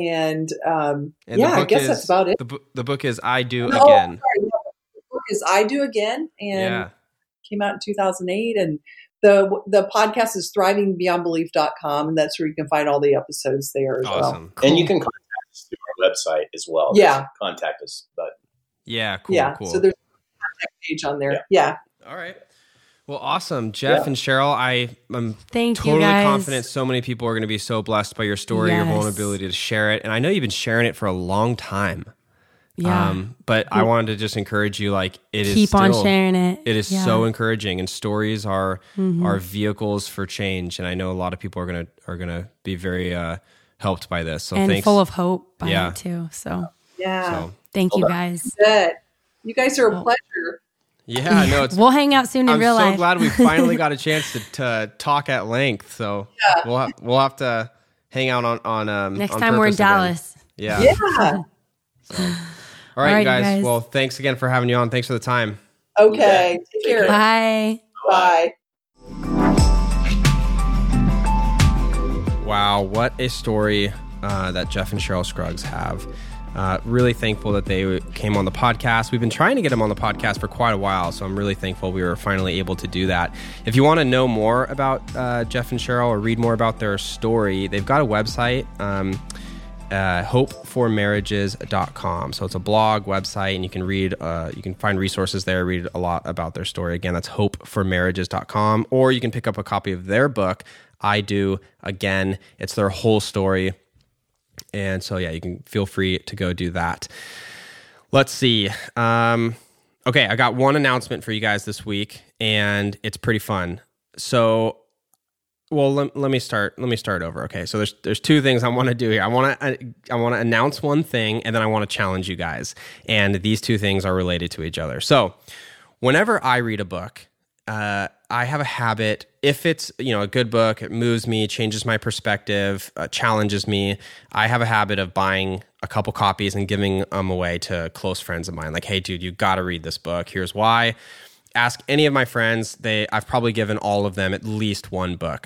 guess that's about it. The book is I Do Again. Sorry. The book is I Do Again, and came out in 2008. And the podcast is thrivingbeyondbelief.com, and that's where you can find all the episodes there as well. Cool. And you can contact us through our website as well. Yeah. Contact us. But cool. So there's a contact page on there. Yeah. All right. Well, awesome. Jeff and Cheryl, I'm Thank totally you guys. confident so many people are going to be so blessed by your story, your vulnerability to share it. And I know you've been sharing it for a long time. Yeah. But I wanted to just encourage you, keep on sharing it. It is so encouraging, and stories are vehicles for change. And I know a lot of people are gonna be very helped by this. So and thanks. Full of hope by it too. So thank you guys. You guys are a pleasure. Yeah, no, we'll hang out soon in real life. I'm so glad we finally got a chance to talk at length. So we'll have to hang out on next on time we're in again. Dallas. Yeah. So. All right, guys. Well, thanks again for having you on. Thanks for the time. Okay. Take care. Bye. Bye. Wow, what a story that Jeff and Cheryl Scruggs have. Really thankful that they came on the podcast. We've been trying to get them on the podcast for quite a while, so I'm really thankful we were finally able to do that. If you want to know more about Jeff and Cheryl or read more about their story, they've got a website. hopeformarriages.com. So it's a blog website, and you can read, you can find resources there, read a lot about their story. Again, that's hopeformarriages.com, or you can pick up a copy of their book, I Do Again. It's their whole story. And so, yeah, you can feel free to go do that. Let's see. Okay, I got one announcement for you guys this week, and it's pretty fun. So, well, let me start over. Okay, so there's two things I want to do here. I want to announce one thing, and then I want to challenge you guys. And these two things are related to each other. So, whenever I read a book, I have a habit. If it's a good book, it moves me, changes my perspective, challenges me. I have a habit of buying a couple copies and giving them away to close friends of mine. Like, hey, dude, you got to read this book. Here's why. Ask any of my friends. I've probably given all of them at least one book.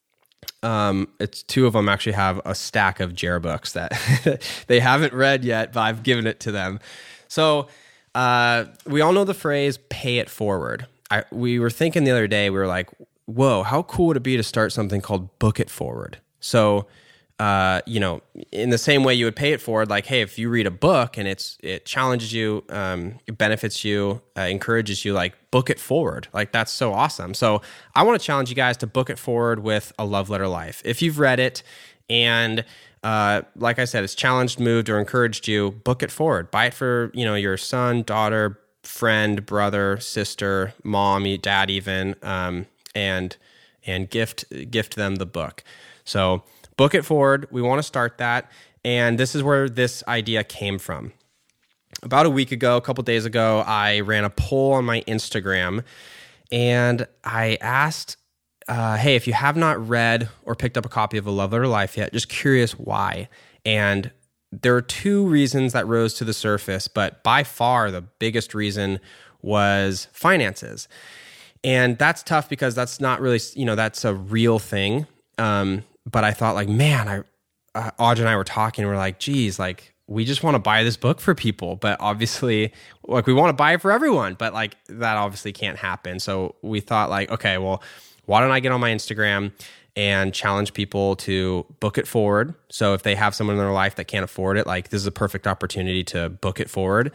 It's two of them actually have a stack of Jer books that they haven't read yet, but I've given it to them. So we all know the phrase "pay it forward." We were thinking the other day, we were like, whoa, how cool would it be to start something called Book It Forward? So, in the same way you would pay it forward, like, hey, if you read a book and it challenges you, it benefits you, encourages you, like, book it forward. Like, that's so awesome. So I want to challenge you guys to book it forward with A Love Letter Life. If you've read it and like I said, it's challenged, moved, or encouraged you, book it forward. Buy it for, your son, daughter, friend, brother, sister, mom, dad, even, and gift them the book. So book it forward. We want to start that. And this is where this idea came from. About a week ago, a couple days ago, I ran a poll on my Instagram, and I asked, hey, if you have not read or picked up a copy of A Love Letter Life yet, just curious why. And there are two reasons that rose to the surface, but by far the biggest reason was finances. And that's tough because that's not really, that's a real thing. But I thought, like, man, Audra and I were talking, and we're like, geez, like, we just want to buy this book for people. But obviously, like, we want to buy it for everyone, but like, that obviously can't happen. So we thought, like, okay, well, why don't I get on my Instagram and challenge people to book it forward? So if they have someone in their life that can't afford it, like, this is a perfect opportunity to book it forward.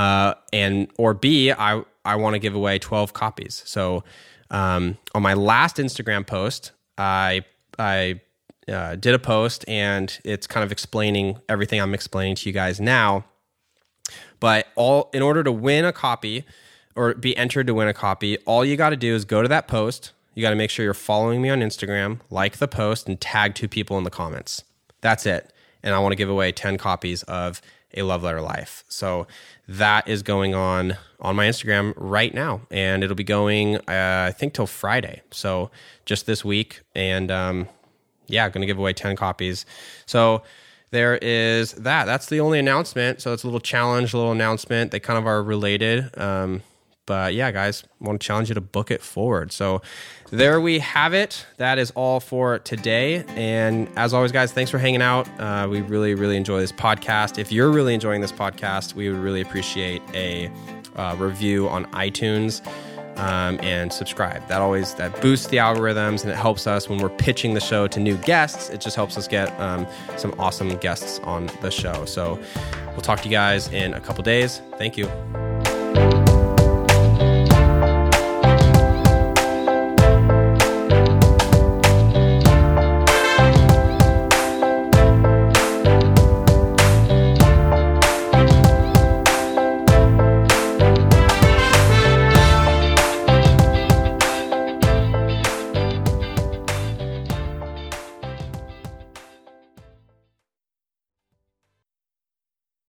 Or B, I want to give away 12 copies. So on my last Instagram post, I did a post, and it's kind of explaining everything I'm explaining to you guys now. But in order to win a copy or be entered to win a copy, all you got to do is go to that post. You got to make sure you're following me on Instagram, like the post, and tag 2 people in the comments. That's it. And I want to give away 10 copies of A Love Letter Life. So that is going on my Instagram right now. And it'll be going, I think, till Friday. So just this week. And going to give away 10 copies. So there is that. That's the only announcement. So it's a little challenge, a little announcement. They kind of are related. But yeah, guys, I want to challenge you to book it forward. So there we have it. That is all for today. And as always, guys, thanks for hanging out. We really, really enjoy this podcast. If you're really enjoying this podcast, we would really appreciate a review on iTunes and subscribe. That boosts the algorithms, and it helps us when we're pitching the show to new guests. It just helps us get some awesome guests on the show. So we'll talk to you guys in a couple days. Thank you.